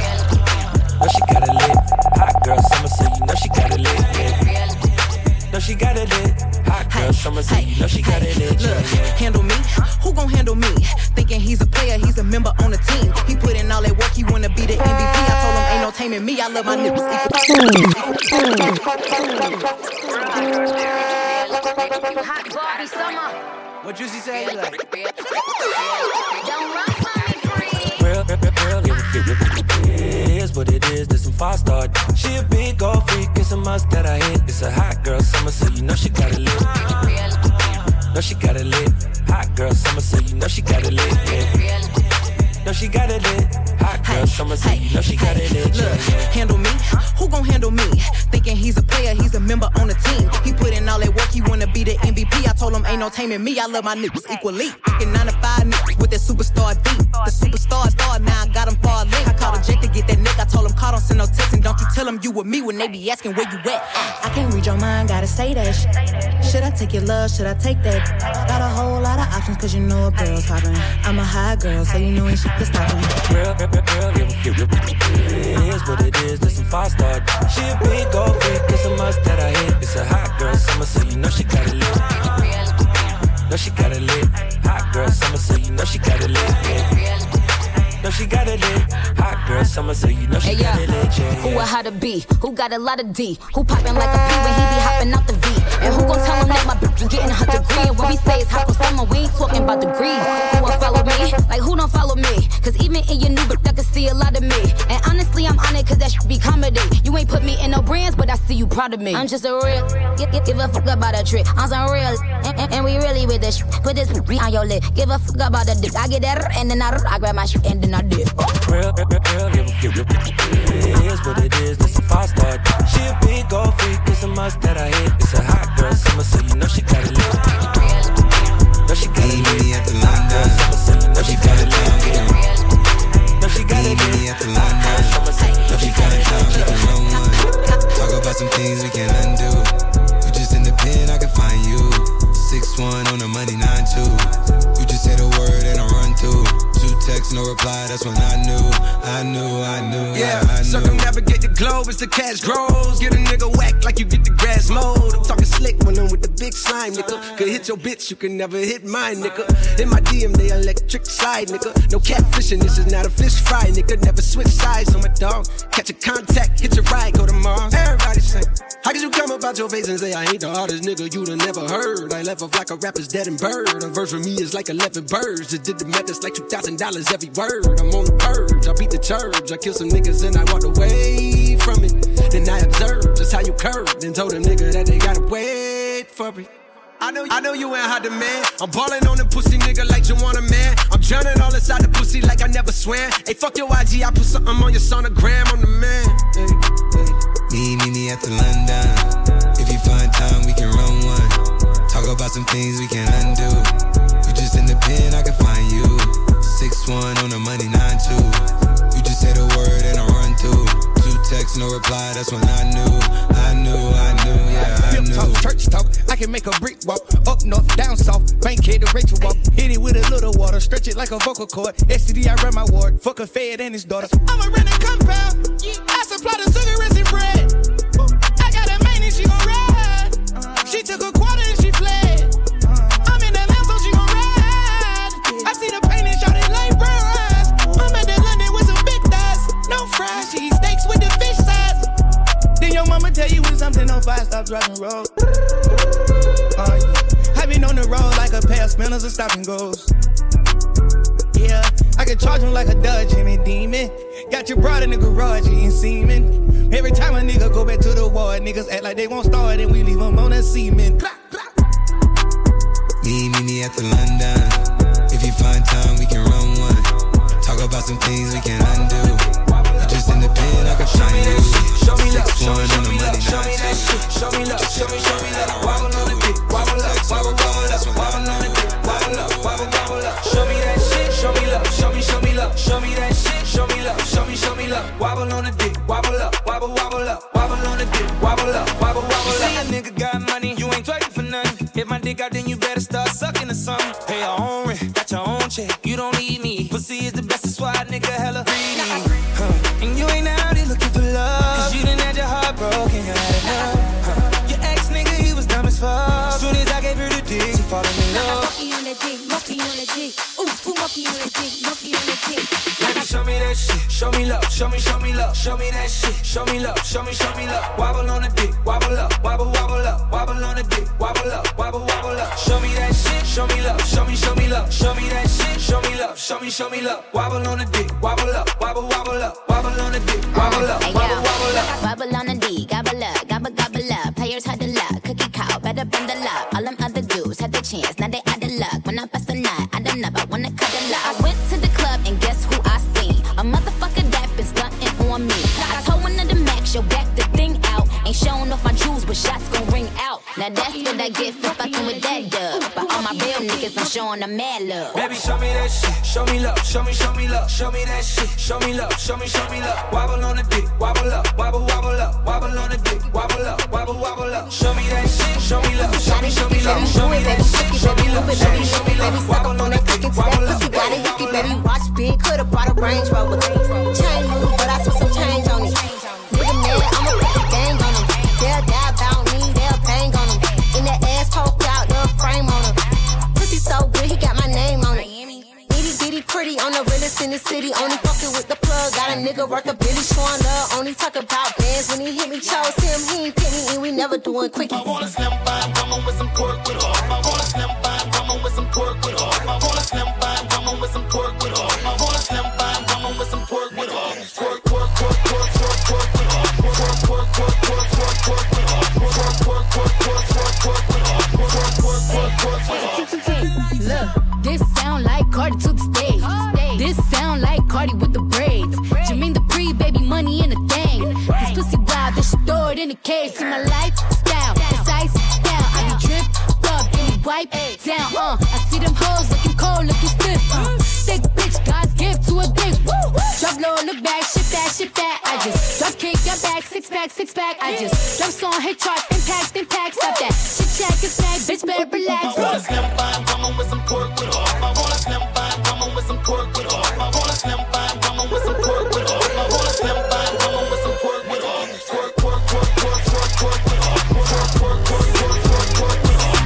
[SPEAKER 6] No, she got it lit. Hot girl summer, so you know she got it lit. Yeah. No, she got it lit. Hot girl summer, so you know she got it lit.
[SPEAKER 17] Look, handle me? Who gon' handle me? Thinking he's a player, he's a member on the team. He put in all that work, he wanna be the MVP. I told him ain't no taming me, I love my niggas
[SPEAKER 11] Hot Barbie summer.
[SPEAKER 19] What Juicy say? Like,
[SPEAKER 11] Don't run from me, pretty.
[SPEAKER 6] Real, it is what it is, there's some fast start. She a big old freak, it's a must that I hit. It's a hot girl summer, so you know she got it lit. No, she got it lit. Hot girl summer, so you know she got it lit. Yeah. No, she got it lit. Hot girl summer, so you know she got it lit.
[SPEAKER 17] Look, handle me? Who gon' handle me? Thinking he's a player, he's a member on the team. He put in all that work, he wanna be the MVP. I told him ain't no taming me, I love my niggas equally. working 9 to 5 nigga with that superstar beat. The superstar star, now I got him far link. I called a Jake to get that nigga. I told him, call, don't send no text, and don't you tell him you with me when they be asking where you at. I can't read your mind, gotta say that shit. Should I take your love, should I take that? Got a whole lot of options, cause you know a girl's hopping. I'm a high girl, so you know when shit is stopping.
[SPEAKER 6] Girl, it is what it is, listen, 5-star. She a big old freak, it's a must that I hit. It's a hot girl summer, so you know she got it lit. Know she got it lit. Hot girl summer, so you know she got it lit. Yeah. Know she got it lit. Hot girl summer, so you know she got it lit. Yeah,
[SPEAKER 11] who a how to be? Who got a lot of D? Who poppin' like a P when he be hopping out the V? And who gon' tell him that my bitch is getting her degree? And when we say it's hot for summer, we ain't talking about degrees. Who will follow me? Like who don't follow me? Cause even in your new bitch, I can see a lot of me. And honestly, I'm on it cause that should be comedy. You ain't put me in no brands, but I see you proud of me. I'm just a real, give a fuck about a trick. I'm some real, and we really with this. Put this on your lip. Give a fuck about the dick. I get that, and then I grab my shit, and then I dip.
[SPEAKER 6] Real, it is what it is, this a 5-star. She a big old freak, it's a must that I hit. It's a hot girl summer, so you know she got it lit. Know she got it lit. At the London, so you know she got it lit. Know she got it lit. At the London, know she got it lit.
[SPEAKER 1] Talk about some things we can't undo. You just in the pen, I can find you. 6'1" on the money, 9'2". You just say the word and I run through. 2 texts, no reply, that's when I knew. Yeah, I knew.
[SPEAKER 22] Circumnavigate the globe as the cash grows. Get a nigga whack like you get the grass mowed. I'm talking slick when I'm with the big slime, nigga. Could hit your bitch, you can never hit mine, nigga. In my DM, they electric slide, nigga. No catfishing, this is not a fish fry, nigga. Never switch sides on my dog. Catch a contact, hit your ride, go to Mars. Everybody say, how could you come about your face and say I ain't the hardest nigga you'd have never heard? I left off like a rapper's dead and bird. A verse for me is like 11 birds. Just did the math, it's like $2,000 every word. I'm on the purge, I beat the church. I killed some niggas and I walked away from it. Then I observed just how you curved and told them nigga that they gotta wait for it. I know you ain't hot demand. I'm ballin' on the pussy nigga like you want a man. I'm drowning all inside the pussy like I never swam. Hey, fuck your IG, I put something on your sonogram. I'm the man.
[SPEAKER 1] Me at the London. If you find time, we can run one. Talk about some things we can't undo. You just in the pen, I can find you. 6'1" on the money, 9'2". You just say the word and I run through. 2 texts, no reply, that's when I knew, yeah, I knew.
[SPEAKER 23] Talk, church talk, I can make a brick walk. Up north, down south, bank head to Rachel walk. Hit it with a little water, stretch it like a vocal cord. STD, I run my ward, fuck a fed and his daughter. I'm a rented compound, I supply the sugar and bread. I got a main and she gon' ride. She took a quarter and she fled. I'm in that lamb so she gon' ride. I see the pain and shot it like brown eyes. I'm at that London with some big thighs. No fries, she eat steaks with the fish size. Then your mama tell you when something on fire, stop driving road. I been on the road like a pair of spinners and stop and goes. Yeah, I can charge him like a Dodge Jimmy Demon. Got your brother in the garage eating semen. Every time a nigga go back to the ward, niggas act like they won't start and we leave them on that semen.
[SPEAKER 1] Me at the London. If you find time, we can run one. Talk about some things we can't undo. You just in the pen, I can find you.
[SPEAKER 6] Show me love, show me,
[SPEAKER 1] on the money,
[SPEAKER 6] show me that shit. Show me love, show me love. Wobble on the dick, wobble up, wobble up, wobble on the dick, wobble up, wobble up. Show me that shit, show me love, show me love, show me that shit, show me love, show me love. Wobble on the dick, wobble up, wobble up, wobble on the dick, wobble up, wobble up. You see a nigga got money, you ain't twerking for nothing. If my dick out, then you better start sucking or something. Pay your own rent, got your own check, you don't need me. Pussy is the best, that's why a nigga hella greedy. And you ain't out here looking for love, cause you done had your heart broken, you had enough. Your ex nigga, he was dumb as fuck. Soon as I gave her the dick, she falling in love.
[SPEAKER 7] Monkey on the dick, monkey on the dick. Ooh, monkey on the dick, monkey on the dick.
[SPEAKER 6] Baby, show me that shit, show me love, show me love, show me that shit, show me love, show me love. Wobble on the dick, wobble up, wobble up, wobble on the dick, wobble up, wobble up. Show me that shit, show me love, show me love, show me that shit, show me love, show me love. Wobble on the dick, wobble up, wobble up, wobble on the dick, wobble up, wobble up.
[SPEAKER 11] Wobble on the D, gobble up, gobble up. Players had the luck, cookie cow, better bend the luck. All them other dudes had the chance, now they out of luck. When I bust a nut, I don't know, I wanna cut the luck. I went to the club and guess who I seen? A motherfucker that been stunting on me. I told one of the max, yo, back the thing out. Ain't showing off my jewels, but shots gon' ring out. Now that's what I get for fucking with that dub. But all my real niggas niggas, I'm showing them mad love.
[SPEAKER 6] Baby, show me that shit, show me love, show me love, show me that shit, show me love, show me love. Wobble on the dick, wobble up, wobble up, wobble on the dick, wobble up, wobble up. Show me that shit, show me love, show me love, show me that shit, show me love, show me love. Wobble on the dick, wobble up.
[SPEAKER 9] Pussy got a hickey, baby, watch big, could've brought a Range Rover. Chain loose, but I spent some change on it. Nigga mad, I'ma put the gang on him. They'll die about me, they'll bang on him. In that ass poke out, the frame on him. Pussy so good, he got my name on it. Itty bitty pretty, on the realest in the city. Only fucking with the plug, got a nigga worth a Billy showing love. Only talk about bands when he hit me, chose him, he ain't pick me, and we never doing quickie.
[SPEAKER 4] I wanna slim by woman with some pork with her. I wanna slim by woman with some pork with her. I wanna slim by woman with some pork with her. I wanna slim by woman with some pork with her. Pork, pork, pork, pork, pork, pork with her. Pork, pork, pork, pork, pork, pork with her. Pork, pork, pork, pork, pork, pork with her. Pork, pork, pork, pork, pork.
[SPEAKER 5] Look, this sound like Cardi to the stage. This sound like Cardi with the braids. Jermaine Dupri, baby, money in a thing. This pussy wild, this shit throw it in the case. See my lifestyle, it's ice down. I be dripped up, get me wiped down. I see them hoes looking cold, looking stiff. Thick bitch, God's gift to a dick. Drop low, look back, shit that. I just drop kick, got back, six pack. I just drop song, hit charts, impact. Stop that shit, check, it's snag, bitch, better relax.
[SPEAKER 4] I wanna slim by woman with some pork with her. I wanna slim by woman with some pork with her. I wanna slim by woman with some pork with her. I wanna slim by woman with some pork with her. Pork, pork, pork, pork, pork, pork with her. Pork, pork, pork, pork, pork, pork with her.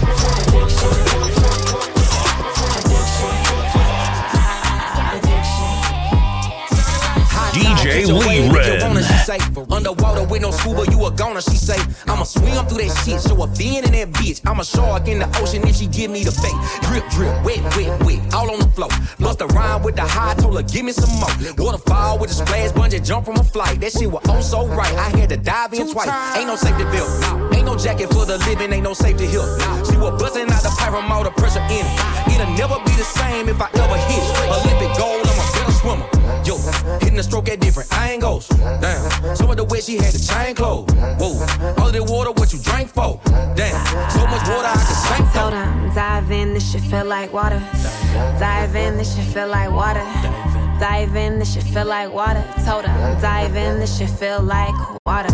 [SPEAKER 2] DJ Lee Red.
[SPEAKER 8] Underwater with no scuba, you a goner, she say. I'ma swim through that shit, show a fin in that bitch. I'm a shark in the ocean if she give me the bait. Drip, wet, all on the floor. Bust a rhyme with the high, told her give me some more. Waterfall with a splash, bungee jump from a flight. That shit was oh so right, I had to dive in twice. Ain't no safety belt, ain't no jacket for the living, ain't no safety here. She was busting out the pipe from all the pressure in it. It'll never be the same if I ever hit it. Olympic gold, I'm a better swimmer. Yo, hitting the stroke at different angles. Damn, some of the way she had the chain closed. Whoa, all of the water, what you drank for? Damn, so much water I could sink for.
[SPEAKER 24] Hold on, dive in, this shit feel like water. Dive in, this shit feel like water. Dive in, this shit feel like water. Told her, dive in, this shit feel like water.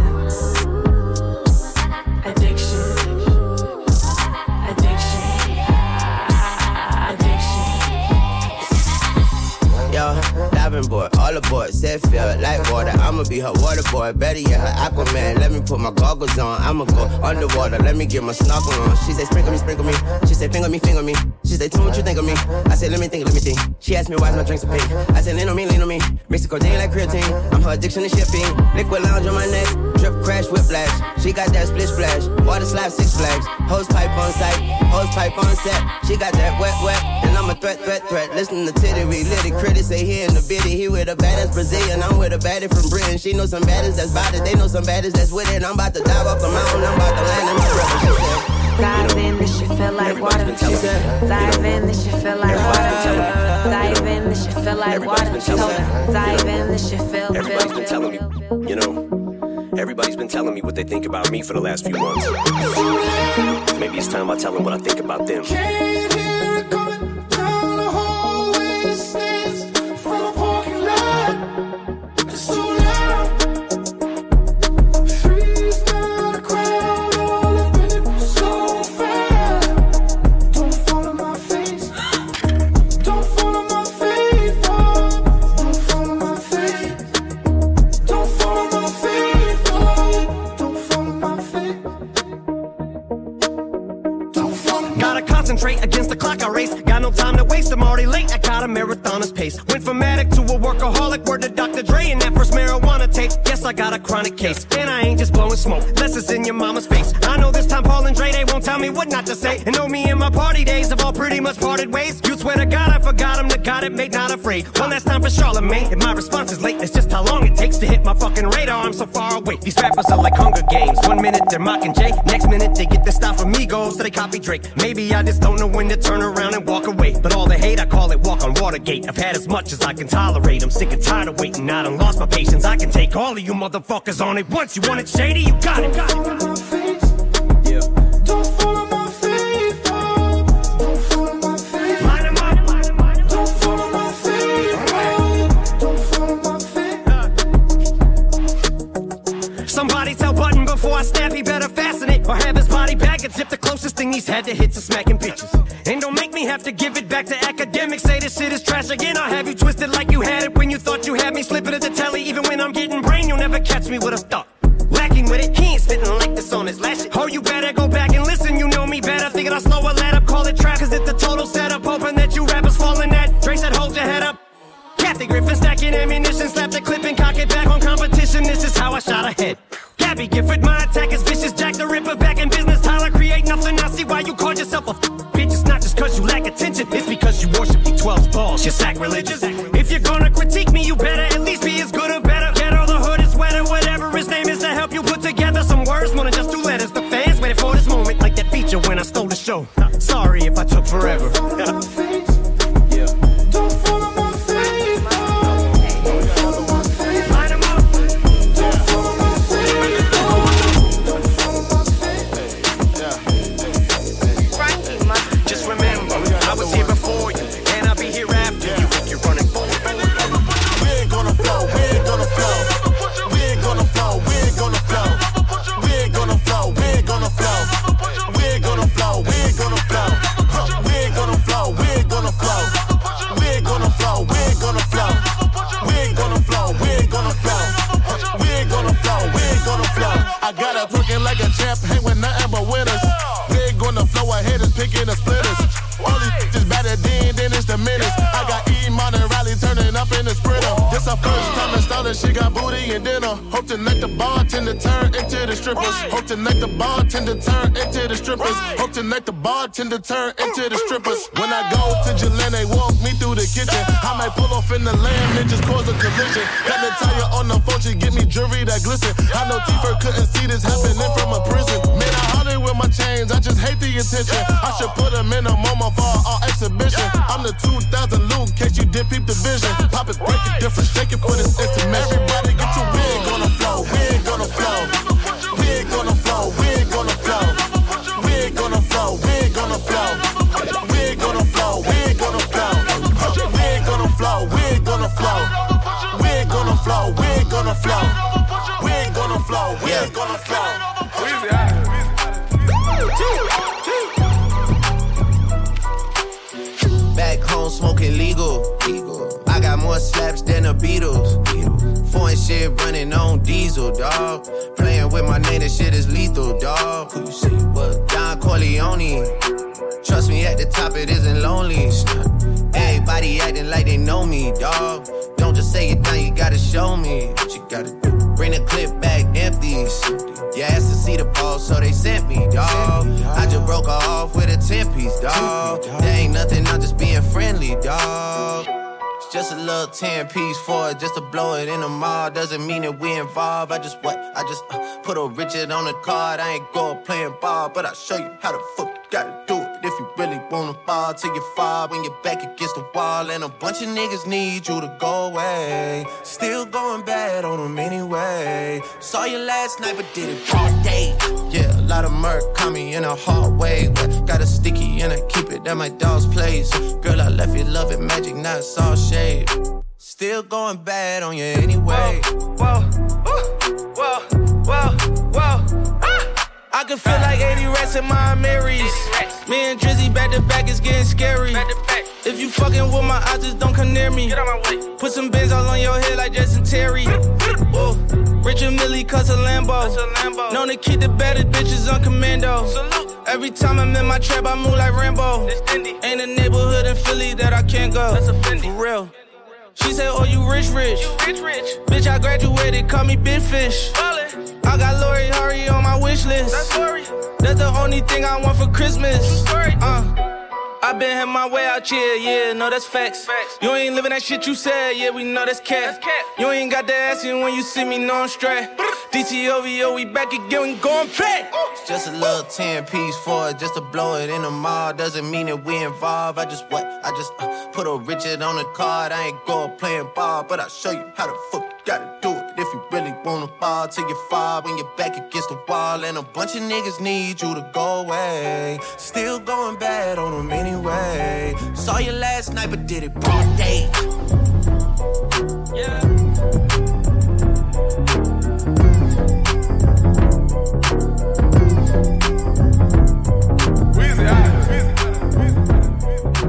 [SPEAKER 14] Yo, diving board, all aboard, said feel like water. I'ma be her water boy, better yet her Aquaman. Let me put my goggles on, I'ma go underwater. Let me get my snorkel on. She said sprinkle me. She said finger me. She said tell me what you think of me. I said let me think. She asked me why's my drinks so pink. I said lean on me. Mexico codeine like creatine. I'm her addiction to shipping. Liquid lounge on my neck, drip crash whiplash. She got that split splash, water slap 6 flags. Hose pipe on sight, hose pipe on set. She got that wet, and I'm a threat. Listen to Titty, we litty critics say he in the bitty. He with a badass Brazilian, I'm with a baddie from Britain. She know some baddies that's bout it, they know some baddies that's with it. I'm about to dive off the mountain, I'm about to land in my river. She said,
[SPEAKER 24] dive in, this shit feel like water. She said, dive in, this shit feel like water. Dive in, this shit feel like water. Dive in, this shit feel.
[SPEAKER 25] Everybody's been telling me, you know, everybody's been telling me what they think about me for the last few months. Maybe it's time I tell them what I think about them.
[SPEAKER 26] Against the clock I race, got no time to waste, I'm already late, I got a marathoner's pace. Went from addict to a workaholic, word to Dr. Dre and that first marijuana tape. Yes, I got a chronic case, and I ain't just blowing smoke, unless it's in your mama's face. I know this time Paul and Dre, they won't tell me what not to say. And know me and my party days have all pretty much parted ways. You swear to God I forgot him, the God it made not afraid. One last time for Charlemagne, and my response is late, it's just how long it takes to hit my fucking radar, I'm so far away. These rappers are like Hunger Games, 1 minute they're mocking Jay, next minute they get the style from Migos, so they copy Drake. Maybe I just don't know when to turn around and walk away. But all the hate, I call it walk on Watergate. I've had as much as I can tolerate. I'm sick and tired of waiting. I done lost my patience. I can take all of you motherfuckers on it once. You want it shady? You got it.
[SPEAKER 4] Yeah. Don't follow my faith. Don't follow my faith.
[SPEAKER 26] smacking bitches. And don't make me have to give it back to academics. Say this shit is trash again. I'll have you twisted like you had it when you thought you had me. Slipping at the telly, even when I'm getting brain, you'll never catch me with a thought. Lacking with it, he ain't spitting like this on his last shit. Oh, you better go back and listen, you know me better. Thinking I'll slow a lad up, call it trap, cause it's the total setup. Hoping that you rappers falling that. Dre said, hold your head up. Kathy Griffin stacking ammunition, slap the clip and cock it back on competition. This is how I shot ahead. Gabby Gifford, my attack is vicious. Jack the Ripper back in business. Tyler, create nothing. I see why you called yourself a bitch. It's not just cause you lack attention, it's because you worship the 12 balls. You're sacrilegious. If you're gonna critique me, you better at least be as good or better. Get all the hood is wetter, whatever his name is, to help you put together some words. More than just 2 letters. The fans waited for this moment, like that feature when I stole the show. Sorry if I took forever.
[SPEAKER 3] I got her twerking like a champ, hang with nothing but winners. Big on the floor, I haters picking the splitters. All these just better then it's the minutes. I got E-Mon and Riley turning up in the sprinter. This our first time installing, she got booty and dinner. Hope tonight the bartender turn into the strippers. Hope tonight the bartender turn into the strippers. Hope tonight the bartender turn into the strippers. When I go to Jalen, they walk me through the kitchen. I might pull off in the land and just cause a collision. Got the tire on the phone, she give me jewelry that glisten. I know T-Fur couldn't see this happening from a prison. Man, I hollered with my chains, I just hate the attention. I should put them in a MoMA for our exhibition. I'm the 2000 Luke, case you did peep the vision. Pop it, break it different, shake it for this intermission. Everybody get your wig on the floor, wig on the floor. Wig on the floor, wig on the floor. Wig on the floor, wig on the floor. Wig on the floor, wig on the floor. Wig on the floor, wig on the floor. Wig on the floor, wig on the floor. Wig on the floor, wig on the floor.
[SPEAKER 14] Back home smoking legal. I got more slaps than the Beatles. Foreign shit running on diesel, dawg. Playing with my name, this shit is lethal, dawg. Who you say what? Don Corleone. Trust me, at the top it isn't lonely. Everybody acting like they know me, dawg. Don't just say it now, you gotta show me what you gotta do. Bring the clip back empty. You asked to see the ball, so they sent me, dawg. I just broke her off with a 10-piece, dawg. There ain't nothing, I'm just being friendly, dawg. It's just a little 10-piece for it, just to blow it in the mall. Doesn't mean that we involved. I just put a Richard on the card. I ain't going playing ball, but I'll show you how the fuck you gotta do it. If you really wanna fall till you fall when you're back against the wall. And a bunch of niggas need you to go away. Still going bad on them anyway. Saw you last night but did it all day. Yeah, a lot of murk caught me in a hard way. Got a sticky and I keep it at my dog's place. Girl, I left you love it magic, not it's all shade. Still going bad on you anyway.
[SPEAKER 6] Whoa, whoa, whoa, whoa. I can feel like 80 rats in my Marys. Me and Drizzy back to back, it's getting scary. If you fucking with my eyes, just don't come near me. Put some bins all on your head like Jason Terry. Whoa. Richard Millie cuss a Lambo. Known to keep the baddest bitches on commando. Every time I'm in my trap, I move like Rambo. Ain't a neighborhood in Philly that I can't go. For real. She said, oh, you rich. Bitch, I graduated, call me Big Fish. I got Lori Hurry on my wish list. That's the only thing I want for Christmas. I been had my way out here, yeah, no, that's facts. You ain't living that shit you said, yeah, we know that's cat. You ain't got the ass in when you see me, no, I'm straight. DTOVO, we back again, we going back.
[SPEAKER 14] It's just a little 10-piece for it, just to blow it in the mall. Doesn't mean that we involved. I just put a Richard on the card. I ain't going playing ball, but I'll show you how the fuck you gotta do it. If you really wanna fall till you fall when you're back against the wall. And a bunch of niggas need you to go away. Still going bad on them anyway. Saw you last night but did it broad day. Yeah.
[SPEAKER 3] Weezy,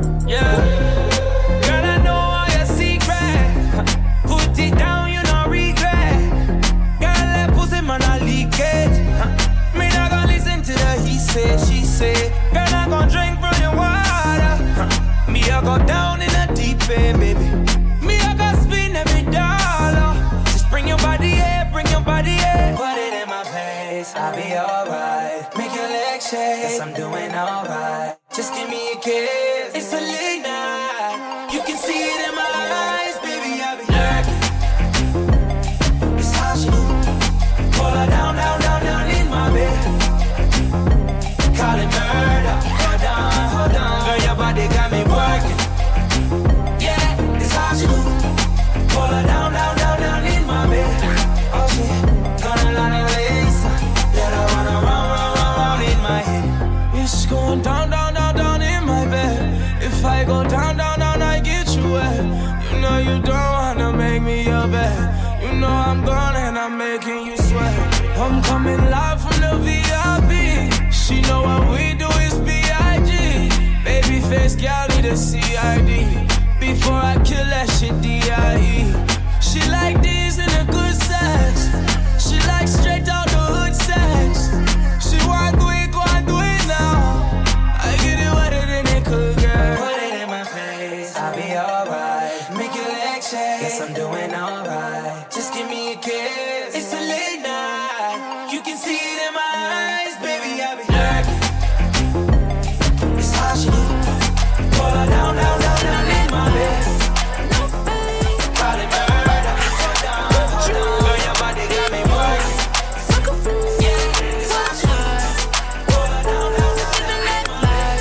[SPEAKER 6] Yeah. Girl, I know all your secrets. Put it down, you no regret. Girl, that pussy man a leakage. Me not gonna listen to the he say, she say. Girl, I gon' drink from your water. Me I go down in the deep end, baby. Me I go spin every dollar. Just bring your body here, bring your body here. Put it in my face, I'll be alright. Make your legs shake, yes I'm doing alright. Just give me a kiss, it's a late night. You can see it in my eyes, baby, I'll be lurking. It's how she do. Pull her down, down, down, down in my bed. Call it murder. Hold on, hold on. Girl, your body got me working. Yeah, it's how she do. Pull her down, down, down, down in my bed. Oh shit, gonna learn a lesson. Let her run around, round, round, round in my head. It's going down, down, down, down in my bed. If I go down, down, down, I get you wet. You know you don't wanna make me your bed. You know I'm gone and I'm making you sweat. I'm coming live from the VIP. She know what we do is B.I.G. Babyface gal need a CID. Before I kill that shit D.I.E. She like these in a good sex. She like straight out the hood sex. She want do it, go and do it now. I get it wetter than it could get. Put it in my face, I'll be alright. Make your legs shake, yes I'm doing alright. Just give me a kiss, it's a late night. You can see it in my eyes, baby, I'll be lurking. It's how she do. Pull her down, down, down, down in my bed. Call it murder. Hold on, hold on. Girl, your body got me working. Yeah, it's how she do. Pull her down, down, down, down in my bed.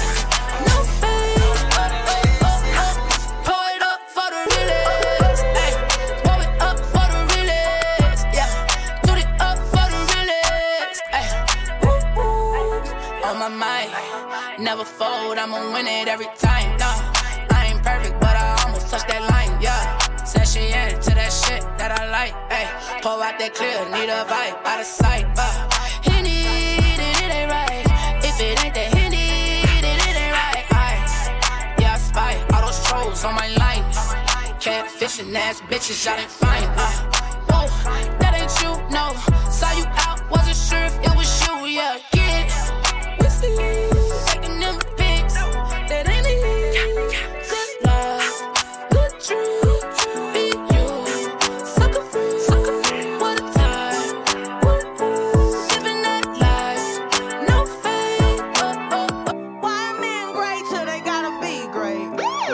[SPEAKER 5] Pour it up for the realest. Ay, pour it up for the realest. Yeah, toot it up for the realest. Ay, on my mind, never fold. I'ma win it every time. No, I ain't perfect, but I almost touched that line. Yeah, said she into that shit that I like. Ay, pour out that clear, need a vibe out of sight. Henny, it ain't right. If it ain't that Henny, it ain't right. Ay, yeah, I spy all those trolls on my line. Catfishing ass bitches, y'all ain't fine. Whoa, that ain't you, no. Saw you out, wasn't sure if it was you. Yeah, get it. We see taking them pics. That ain't it. Good love, good truth. Be you. Sucker free, what a time. Living that life, no fake.
[SPEAKER 10] Why men great till they gotta be great?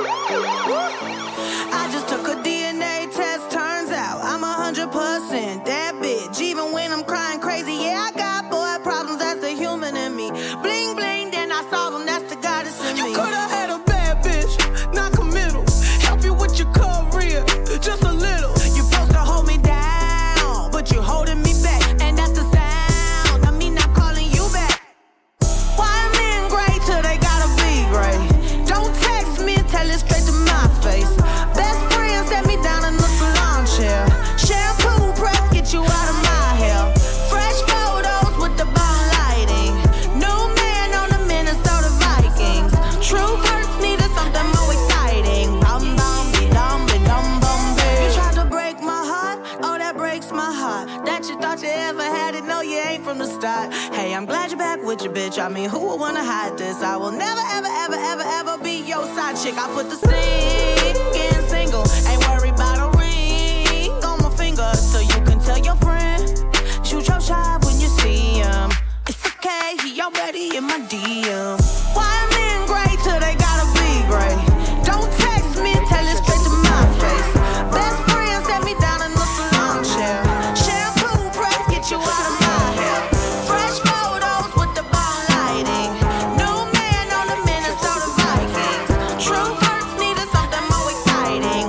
[SPEAKER 10] I just took a DNA test, turns out I'm 100% that bitch. Even when I'm crying crazy, yeah, I got boy problems, that's the human in me. Bling bling, then I solve them, that's the goddess in me. You could've had a bad bitch, not committal. Help you with your career, just a little. You supposed to hold me down, but you holding me back, and that's the sound of me not calling you back. Why men great till they gotta be great? Don't text me and tell it straight to my face. Best friend set me down in the salon chair. Shampoo press, get you out of my hair. Fresh photos with the bomb lighting. New man on the Minnesota Vikings. True hurts needed something more exciting. Bum bum be dum be dum bum be. You tried to break my heart, oh that breaks my heart. That you thought you ever had it, no you ain't from the start. Hey, I'm glad you're back with your bitch. I mean, who would wanna hide this? I will never ever ever ever ever be your side chick. I put the singing single, ain't worried about a ring on my finger, so you can tell your friend. Shoot your shot when you see him. It's okay, he already in my DM. Why men great till they gotta be great? Don't text me and tell it straight to my face. Best friend set me down in the salon chair. Shampoo press, get you out of my hair. Fresh photos with the bomb lighting. New man on the Minnesota Vikings. True hurts needed something more exciting.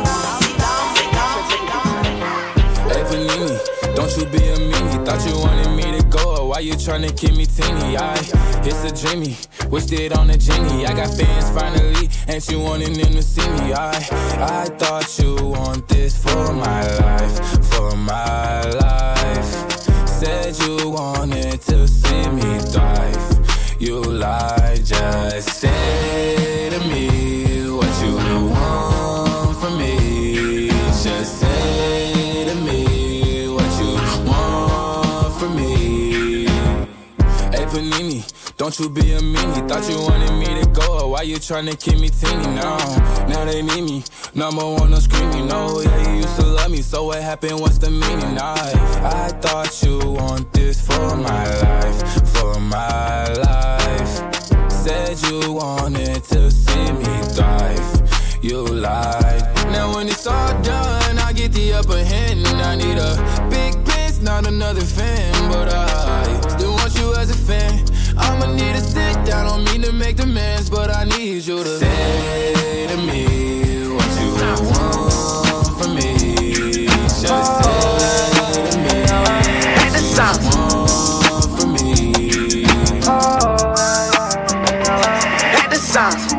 [SPEAKER 12] Hey, Panini, don't you be a meanie. Thought you wanted me to go, or why you tryna keep me teeny? It's a dreamy, wished it on a genie. I got fans finally, ain't you wanting them to see me? I thought you want this for my life, for my life. Said you wanted to see me thrive. You lied, just say to me you be a meanie? Thought you wanted me to go, why you tryna keep me teeny now? Now they need me, number one, no screaming, no. Yeah, you used to love me, so what happened, what's the meaning? I thought you want this for my life, for my life. Said you wanted to see me thrive, you lied. Now when it's all done, I get the upper hand. I need a big piece, not another fan, but I still want you as a fan. I'ma need to sit down, don't mean to make demands, but I need you to say to me what you want from me. Just say to me what you want from me.
[SPEAKER 6] Hit the sounds.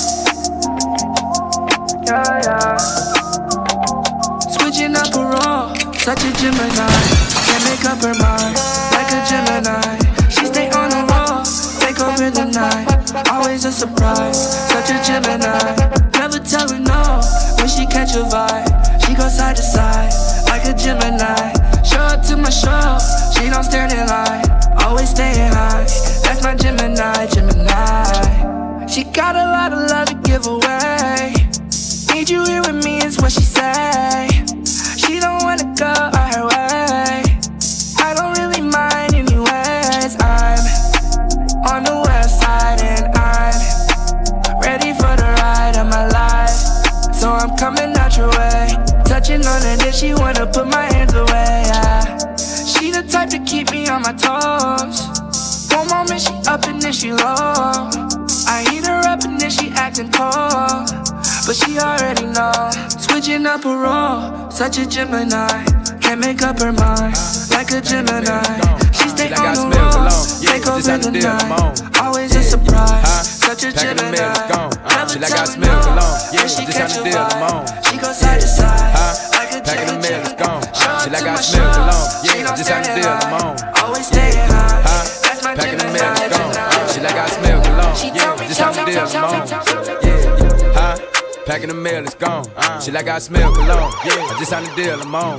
[SPEAKER 13] Switching up a role, such a Gemini. Can't make up her mind, like a Gemini. She stay on the roll, take over the night. Always a surprise, such a Gemini. Never tell her no, when she catch a vibe. She goes side to side, like a Gemini. Show up to my show, she don't stand in line. Always staying high, that's my Gemini, Gemini. She got a lot of love to give away. Need you here with me is what she say. She don't wanna go her way. I don't really mind anyways. I'm on the west side and I'm ready for the ride of my life. So I'm coming out your way, touching on her, then she wanna put my hands away. She the type to keep me on my toes. One moment she up and then she low. I heat her up and then she acting cold, but she already know. Switching up a role, such a Gemini. Can't make up her mind, like a Gemini. She stay on the road, take over the night. Always a surprise, such a Gemini. Never tell me no, when she catch a vibe. She goes side to side, like a Gemini. Show up to my show, she don't stand in line. Always staying high, that's my Gemini.
[SPEAKER 12] She like I smell cologne.
[SPEAKER 13] She told me,
[SPEAKER 12] just how the deal, huh? Packing the mail, it's gone. She like I smell cologne. I just signed the deal, I'm on.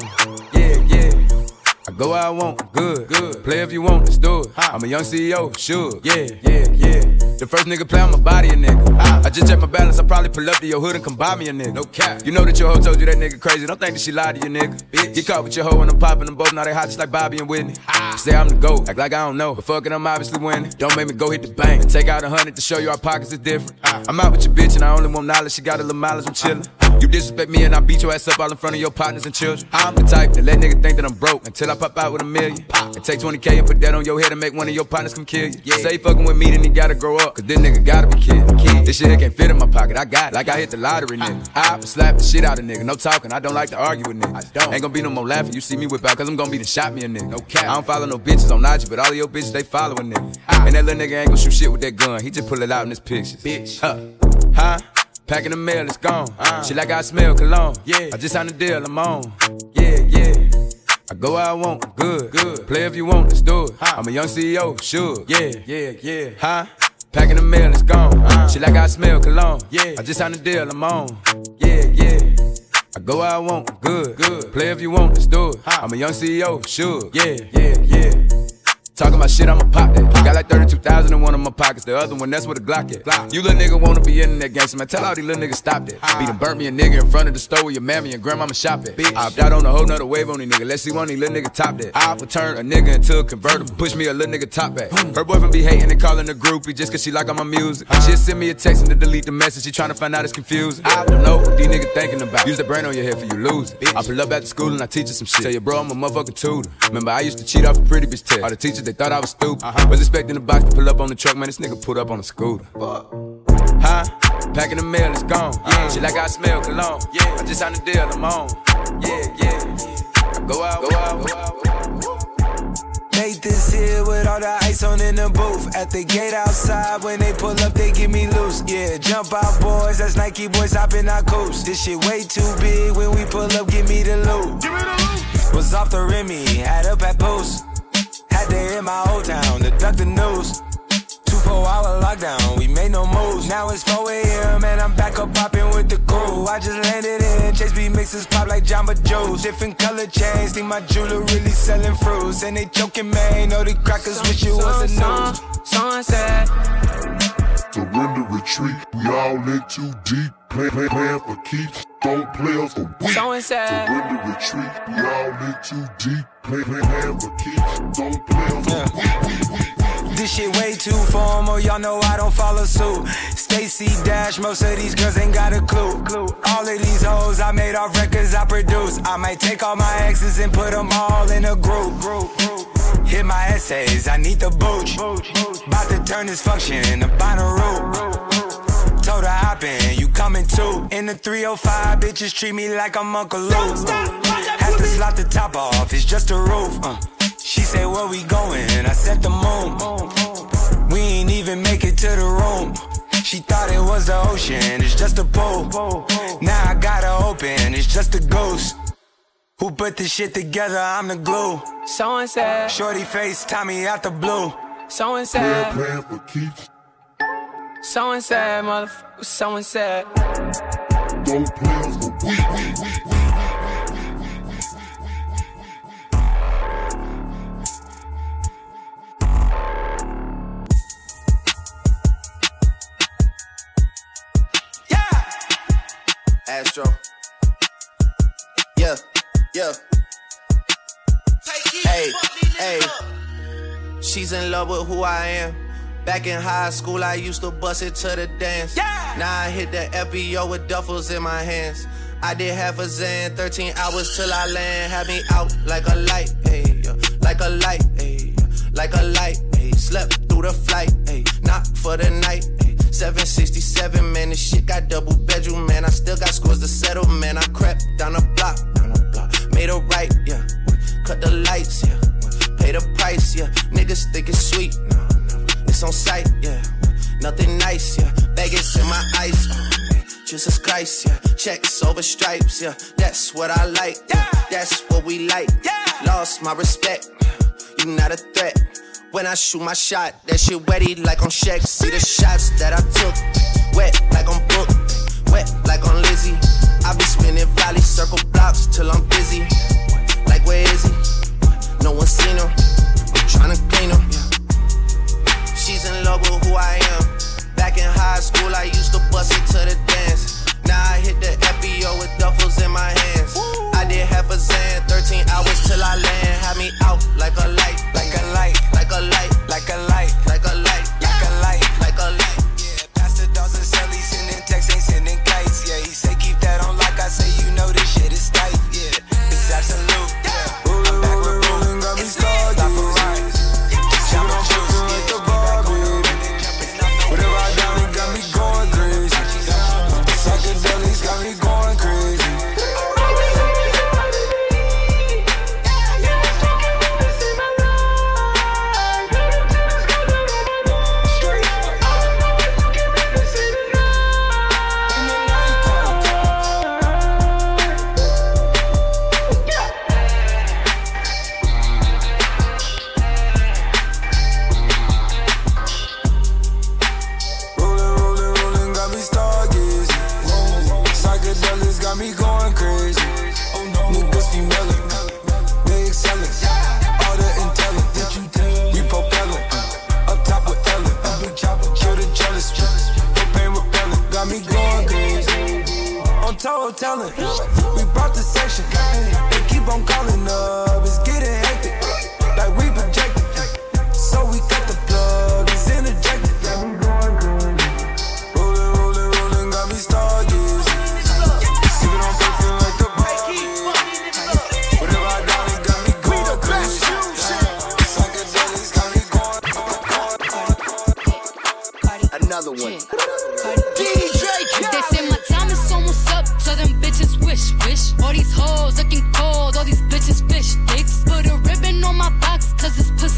[SPEAKER 12] I go where I want, good. Play if you want, let's do it. I'm a young CEO, sure. The first nigga play on my body, a nigga. I just check my balance, I probably pull up to your hood and come buy me a nigga. No cap. You know that your hoe told you that nigga crazy. Don't think that she lied to you, nigga. Bitch. Get caught with your hoe and I'm popping them both. Now they hot just like Bobby and Whitney. Say I'm the GOAT, act like I don't know. But fuck it, I'm obviously winning. Don't make me go hit the bank and take out 100 to show you our pockets is different. I'm out with your bitch and I only want knowledge. She got a little mileage, I'm chillin'. You disrespect me and I beat your ass up all in front of your partners and children. I'm the type to let niggas think that I'm broke until I pop out with $1 million. And take 20K and put that on your head and make one of your partners come kill you. Say he fucking with me, then he gotta grow up, cause this nigga gotta be killed. This shit here can't fit in my pocket, I got it. Like I hit the lottery, nigga. I slap the shit out of nigga. No talking, I don't like to argue with niggas. Ain't gonna be no more laughing, you see me whip out, cause I'm gonna be the shot me a nigga. No cap. I don't follow no bitches on IG, but all of your bitches, they following nigga. And that little nigga ain't gonna shoot shit with that gun, he just pull it out in his pictures. Bitch, huh? Packing the mail, it's gone. She like I smell cologne. I just signed the deal, I'm on. I go where I want, good. Play if you want, let's do it. I'm a young CEO, sure. Huh? Packing the mail, it's gone. She like I smell cologne. I just signed the deal, I'm on. I go where I want, good. Play if you want, let's do it. I'm a young CEO, sure. Talking about shit, I'ma pop that. Got like 32,000 in one of my pockets. The other one, that's where the Glock at. You little nigga wanna be in that gangster, man. Tell all these little niggas stop that. Be done burnt me a nigga in front of the store where your mammy and grandmama shop at. I opt out on a whole nother wave on these niggas. Let's see one of these little niggas top that. I would turn a nigga into a convertible. Push me a little nigga top back. Her boyfriend be hating and calling her groupie just cause she like all my music. She'll send me a text and to delete the message. She tryna find out it's confusing. I don't know what these niggas thinking about. Use the brain on your head for you lose it. I pull up after school and I teach her some shit. Tell your bro I'm a motherfucking tutor. Remember I used to cheat off a pretty bitch test. All the teachers they thought I was stupid. Was expecting the box to pull up on the truck, man. This nigga pulled up on a scooter. Huh? Packing the mail, it's gone. She like I smell cologne. I just signed the deal, I'm on. I go out.
[SPEAKER 15] Made this here with all the ice on in the booth. At the gate outside, when they pull up, they give me loose. Yeah, jump out, boys. That's Nike boys hopping our coast. This shit way too big. When we pull up, give me the loot. Was off the Remy, had up at post. Had to hit my old town to duck the news. 24-hour lockdown, we made no moves. Now it's 4 a.m. and I'm back up popping with the crew. I just landed in Chase B mixes glasses pop like Jamba Juice. Different color chains, think my jeweler really selling fruits. And they joking, man, know the crackers wish it was a news.
[SPEAKER 6] Sunset.
[SPEAKER 16] Surrender, retreat, we all in too deep. Plan for keeps, don't play us for weeks. Surrender, retreat, we all in too deep. Plan for keeps, don't play us for weeks.
[SPEAKER 15] This shit way too formal, y'all know I don't follow suit. Stacy Dash, most of these girls ain't got a clue. All of these hoes I made off records I produce. I might take all my exes and put them all in a group. Hit my essays, I need the booch. About to turn this function into Bonnaroo. Told her hop in, you coming too. In the 305, bitches treat me like I'm Uncle Luke. Have to slot the top off, it's just a roof. She said, where we going? I said the moon. We ain't even make it to the room. She thought it was the ocean, it's just a pool. Now I gotta open, it's just a ghost. Who put this shit together? I'm the glue.
[SPEAKER 6] Someone said,
[SPEAKER 15] shorty face, Tommy out the blue.
[SPEAKER 6] Someone said,
[SPEAKER 16] plan for keeps.
[SPEAKER 6] Someone said, motherfucker, someone said,
[SPEAKER 16] don't play us for weeks.
[SPEAKER 14] Astro. Yeah. Hey. She's in love with who I am. Back in high school, I used to bust it to the dance. Now I hit the FBO with duffels in my hands. I did half a Zan, 13 hours till I land. Had me out like a light, ayy, like a light, ayy, like a light, ayy. Slept through the flight, ayy, not for the night, ayy. 767, man, this shit got double bedroom, man. I still got scores to settle, man. I crept down the block, made a right, yeah. Cut the lights, yeah. Pay the price, yeah. Niggas think it's sweet, no. It's on sight, yeah. Nothing nice, yeah. Vegas in my ice, Jesus Christ, yeah. Checks over stripes, yeah. That's what I like, yeah. That's what we like, yeah. Lost my respect, you not a threat. When I shoot my shot, that shit wetty like on Shaq. See the shots that I took, wet like on Book, wet like on Lizzie. I be spinning valley circle blocks till I'm busy. Like where is he? No one seen him. I'm tryna clean him. She's in love with who I am. Back in high school, I used to bust it to the dance. Now I hit the FBO with duffels in my hands. I did half a Zan, 13 hours till I land. Had me out like a light, like a light, like a light, like a light, like a light, like a light, like a light. Yeah, Pastor Dawson said he sending texts, ain't sending kites. Yeah, he say keep that on lock. I say you know this shit is tight. Yeah, it's absolute. Yeah, I'm back with rolling, got me started. Stop for rides. Shout out to like the Barbie. Whatever I down, it got me going crazy. Psychedelics got me going crazy. Telling, we brought the section. They keep on calling up, it's getting hectic. Like we projected, so we cut the plug, it's interjected. Rolling, got me stargazing. Sipping on perfume like the Barbie. Whatever I down, it got me going crazy. Psychedelics got me going. Another one.
[SPEAKER 5] They say my time is almost up, so them bitches wish. All these hoes looking cold, all these bitches fish sticks. Put a ribbon on my box, cause this pussy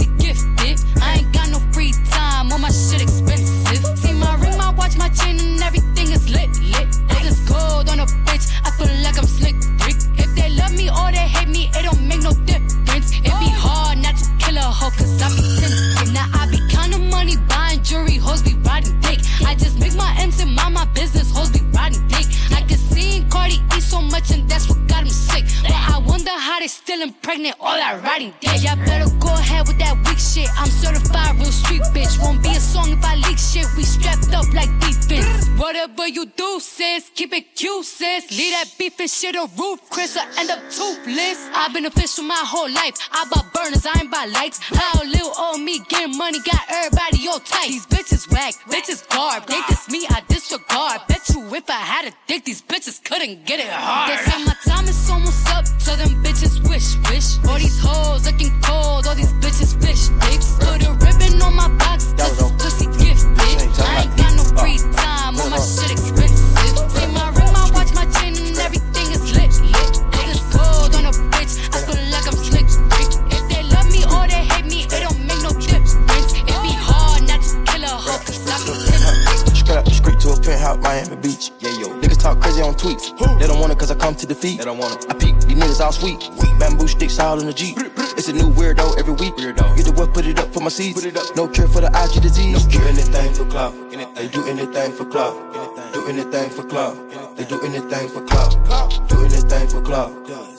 [SPEAKER 5] feeling pregnant, all that riding dick. Y'all better go ahead with that weak shit. I'm certified real street bitch. Won't be a song if I leak shit. We strapped up like defense. Whatever you do, sis, keep it cute, sis. Leave that beef and shit on roof, Chris, I end up toothless. I've been official my whole life. I bought burners, I ain't buy lights. How little old me getting money got everybody all tight. These bitches whack, bitches garb. They diss me, I disregard. Bet you if I had a dick, these bitches couldn't get it hard. They say my time is almost up, so them bitches wish. All these hoes looking cold, all these bitches fish dicks. Put a ribbon on my box, cause this pussy gifted. I ain't got no free time, all my shit expensive. See my ring, my watch, my chain, and everything is lit. Niggas cold on a bitch, I feel like I'm slick. If they love me or they hate me, it don't make no difference. It be hard not to kill a hoe, cause I be killing.
[SPEAKER 17] Straight up the street to a penthouse, Miami Beach. Yeah, yo. Niggas talk crazy on tweets. They don't want it cause I come to defeat. They don't want it. I peek, these niggas all sweet. Bamboo sticks all in the Jeep. It's a new weirdo every week. Get the what, put it up for my seeds. No cure for the IG disease. Do anything for clout. They do anything for clout. Do anything for clout. They do anything for clout. Do anything for clout.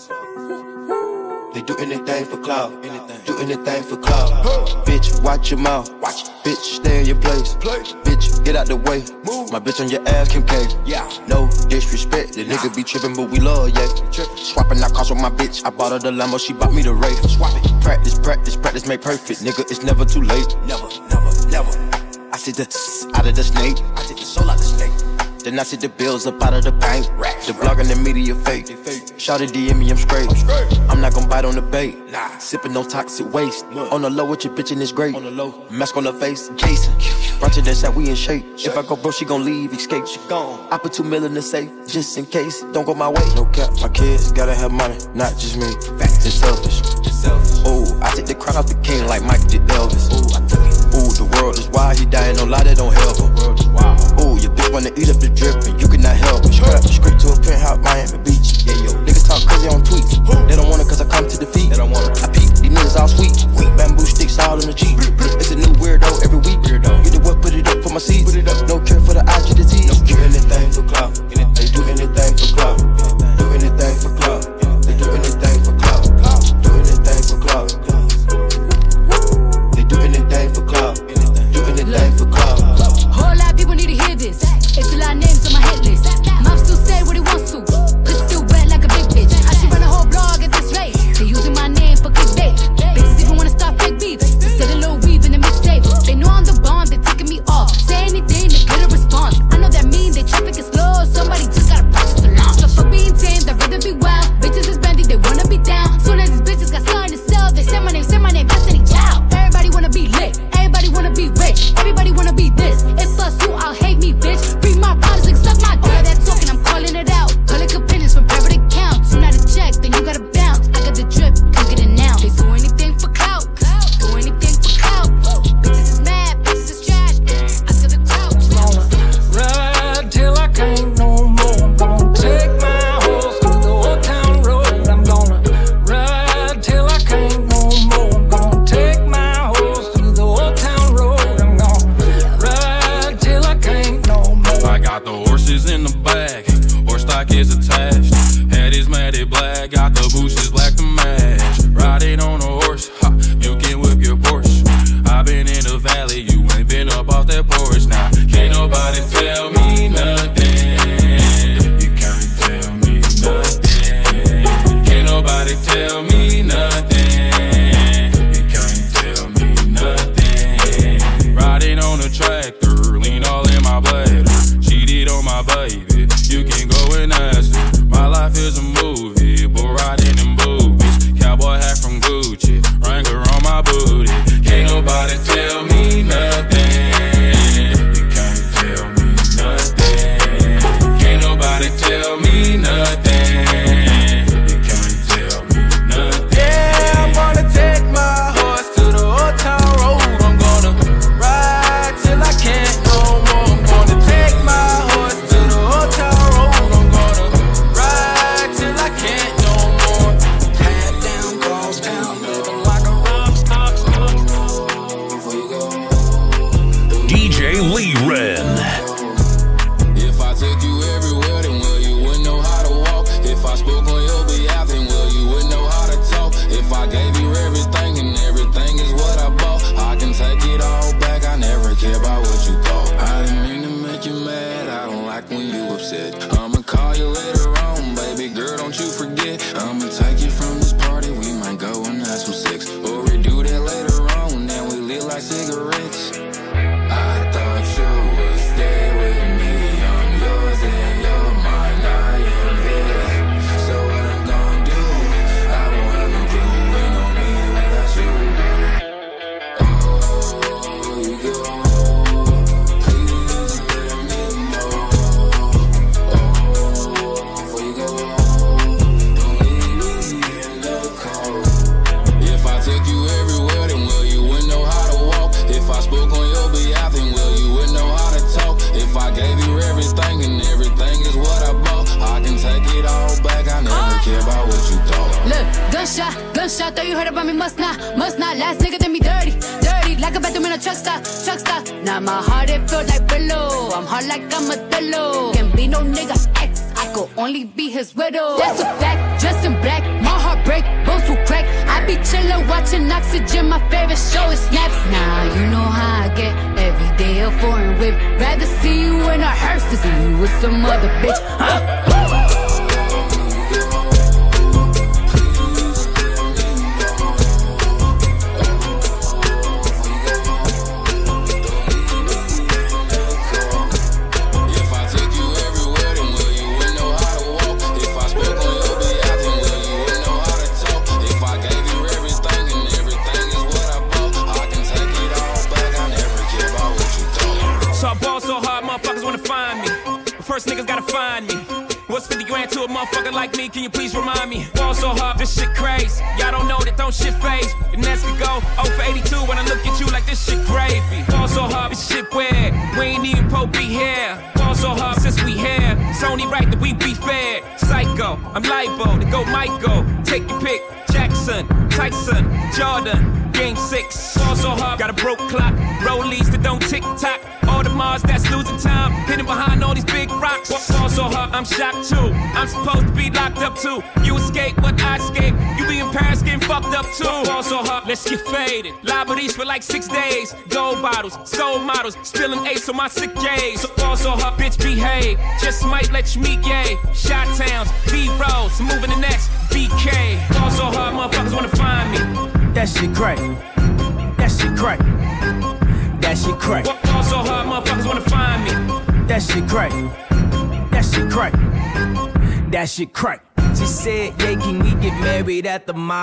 [SPEAKER 17] They do anything for clout. Do anything for clout. Bitch, watch your mouth. Bitch, stay in your place. Bitch, get out the way. My bitch on your ass, Kim K. No disrespect, the nigga be trippin', but we love, yeah. Swapping out cars with my bitch. I bought her the Lambo, she bought me the Wraith. Swap it. Practice make perfect. Nigga, it's never too late. Never. I see the out of the snake. I take the soul out the snake. Then I see the bills up out of the bank. The blog and the media fake. Shout it DM me, I'm straight. I'm not gon' bite on the bait. Sippin' no toxic waste. On the low with your bitch and it's great. Mask on the face, Jason. Roger that shot, we in shape. If I go bro, she gon' leave, escape. She gone. I put $2 million in the safe, just in case. Don't go my way. No cap, my kids gotta have money, not just me. It's selfish. Ooh, I take the crown off the king like Mike did Elvis. Ooh, I took it. Ooh, the world is wild, he dying, no lie, that don't help him. Ooh, your bitch wanna eat up the drip and you cannot help it. Straight to a penthouse, Miami Beach. Yeah, yo, niggas talk crazy on tweets. They don't want it cause I come to defeat. They don't want it. I peek, these niggas all sweet. Bamboo sticks all in the Jeep. It's a new weirdo every week. Get the what, put it up for my seeds. No cure for the IG disease. Do anything for clout. They do anything for clout. Do anything for clout. They do anything for clout. Do anything for clout. They do anything for clout. Do anything for clout.
[SPEAKER 5] Whole lot of people need to hear this. It's a lot of names on my hit list. Mouth still say what he wants to. Pussy still wet like a big bitch. I should run a whole blog at this rate. They using my name for clickbait. Bitches even wanna start fake beef. Instead of little weave in the mixtape. They know I'm the bomb, they taking me off. Say anything to get a response. I know that mean they traffic is slow. Somebody just gotta practice the launch. So for being tame, I'd rather be wild. Bitches is bendy, they wanna be down. Soon as these bitches got something to sell, they say my name, Destiny Child. Everybody wanna be lit, everybody wanna be rich, everybody wanna be this. If us you, I'll hate me, bitch. Read my products and suck my dick. All that talking, I'm calling it out. Public opinions from private accounts. You not a check, then you gotta bounce. I got the drip, come get it now. They do anything for clout, do anything for clout. Bitches is mad, bitches is trash. I feel the crowd.
[SPEAKER 18] Ride till I can't no more. I'm gonna take my horse through the old town road. I'm gonna ride till I can't no more. I'm gonna take my horse through the old town road. I'm gonna ride till I can't no more.
[SPEAKER 12] I got the horses in the back, horse stock is attached. Head is matted black, got the bushes black to match. Riding on a horse, ha, you can whip your Porsche. I been in the valley, you ain't been up off that porch. Now, can't nobody tell me nothing. You can't tell me nothing. Can't nobody tell me nothing. You can't tell me nothing. Riding on a tractor, lean all in my bladder. Cheated on my baby, you can go and ask her. call you later on, baby girl, don't you forget. I'ma take you from this party, we might go and have some sex. Or we do that later on, then we lit like cigarettes. I thought you would stay with me, I'm yours and you're mine, I am this. So what I'm gonna do, I won't have no clue, ain't no me without you. Oh, you go, please let me know. Oh, before you go, don't leave me in the cold. If I took you everywhere, then will you wouldn't know how to walk? If I spoke on your behalf, then will you wouldn't know how to talk? If I gave you everything and everything is what I bought, I can take it all back, I never care about what you thought.
[SPEAKER 5] Look, gunshot, thought you heard about me, must not. Last nigga did me dirty, like a bathroom in a truck stop. Now my heart, it feels like Brillo. I'm hard like I'm a Othello. Can't be no nigga ex, I could only be his widow. That's a fact, dressed in black, my heart break, bones will crack. I be chillin', watching Oxygen, my favorite show is Snaps. Nah, you know how I get, every day a foreign whip. Rather see you in a hearse than see you with some other bitch, huh?
[SPEAKER 6] First niggas gotta find me. What's 50 grand to a motherfucker like me? Can you please remind me? Ball so hard, this shit crazy. Y'all don't know that don't shit phase. The Nets could go 0 for 82 when I look at you like this shit gravy. Ball so hard, this shit weird. We ain't even Pope be here. Ball so hard since we here. It's only right that we be fair. Psycho, I'm libo to go Michael. Take your pick. Jackson, Tyson, Jordan. Game 6, ball so hard, got a broke clock. Rollies that don't tick tock. All the Mars that's losing time, hidden behind all these big rocks. Ball so hard, I'm shocked too. I'm supposed to be locked up too. You escape, but I escape. You be in Paris getting fucked up too. Ball so hard, let's get faded. Liberties for like 6 days. Gold bottles, soul models, spilling ace on my sick days. So ball so hard, bitch behave. Just might let you meet gay. Shot towns, B-rolls, moving the next BK. Ball so hard, motherfuckers wanna find me. That shit crack. That shit crack. That shit crack. Ball so hard, motherfuckers wanna find me. That shit crack. That shit crack. That shit crack. She said, yeah, can we get married at the mall?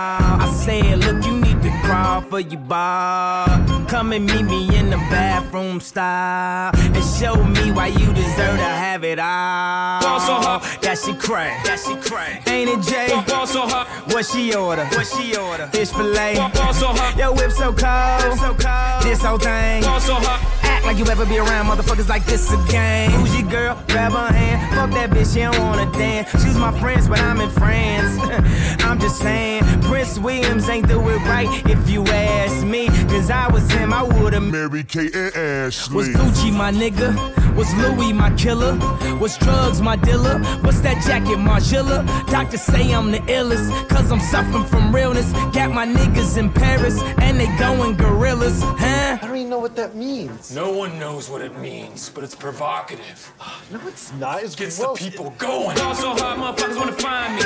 [SPEAKER 6] I said, look, you need to crawl for your bar. Come and meet me in the bathroom style and show me why you deserve to have it all. Ball so hard, that shit crack. That shit crack. Ain't it, Jay? Ball so hard. What she order? What she order? Fish fillet. Ball so hard. Yo, whip so cold. So cold. This whole thing. Ball so hard. Act like you ever be around motherfuckers like this again. Who's your girl? Grab her hand. Fuck that bitch, she don't wanna dance. She's my friends, but I'm in France. I'm just saying, Prince Williams ain't do it right if you ask me. Cause I was him, I would've married Kate and Ashley. Was Gucci my nigga? Was Louis my killer? Was drugs my dealer? What's that jacket, Margiela? Doctors say I'm the illest, cause I'm suffering from realness. Got my niggas in Paris, and they going gorillas, huh?
[SPEAKER 1] I don't even know what that means.
[SPEAKER 19] No one knows what it means, but it's provocative.
[SPEAKER 1] No, it's not. It
[SPEAKER 19] gets the people going.
[SPEAKER 6] Ball so hard, motherfuckers wanna find me.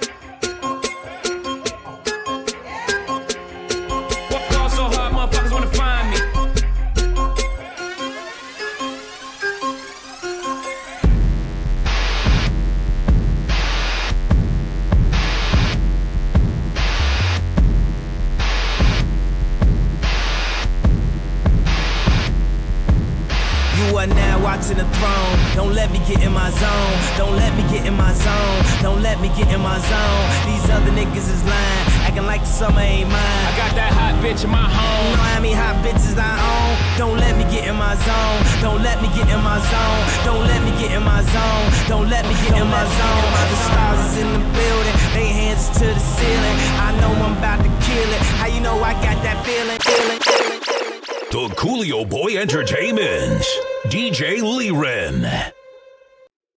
[SPEAKER 6] Ball so hard, motherfuckers wanna find me. You are now watching the throne. Don't let me get in my zone. Don't let me get in my zone. Don't let me get in my zone. These other niggas is lying, acting like the summer ain't mine. I got that hot bitch in my home. You know how many hot bitches I own? Don't let me get in my zone. Don't let me get in my zone. Don't let me get in my zone. Don't let me get in my zone. The stars is in the building. They hands to the ceiling. I know I'm about to kill it. How you know I got that feeling?
[SPEAKER 2] The Coolio Boy Entertainment. DJ Lee Ren.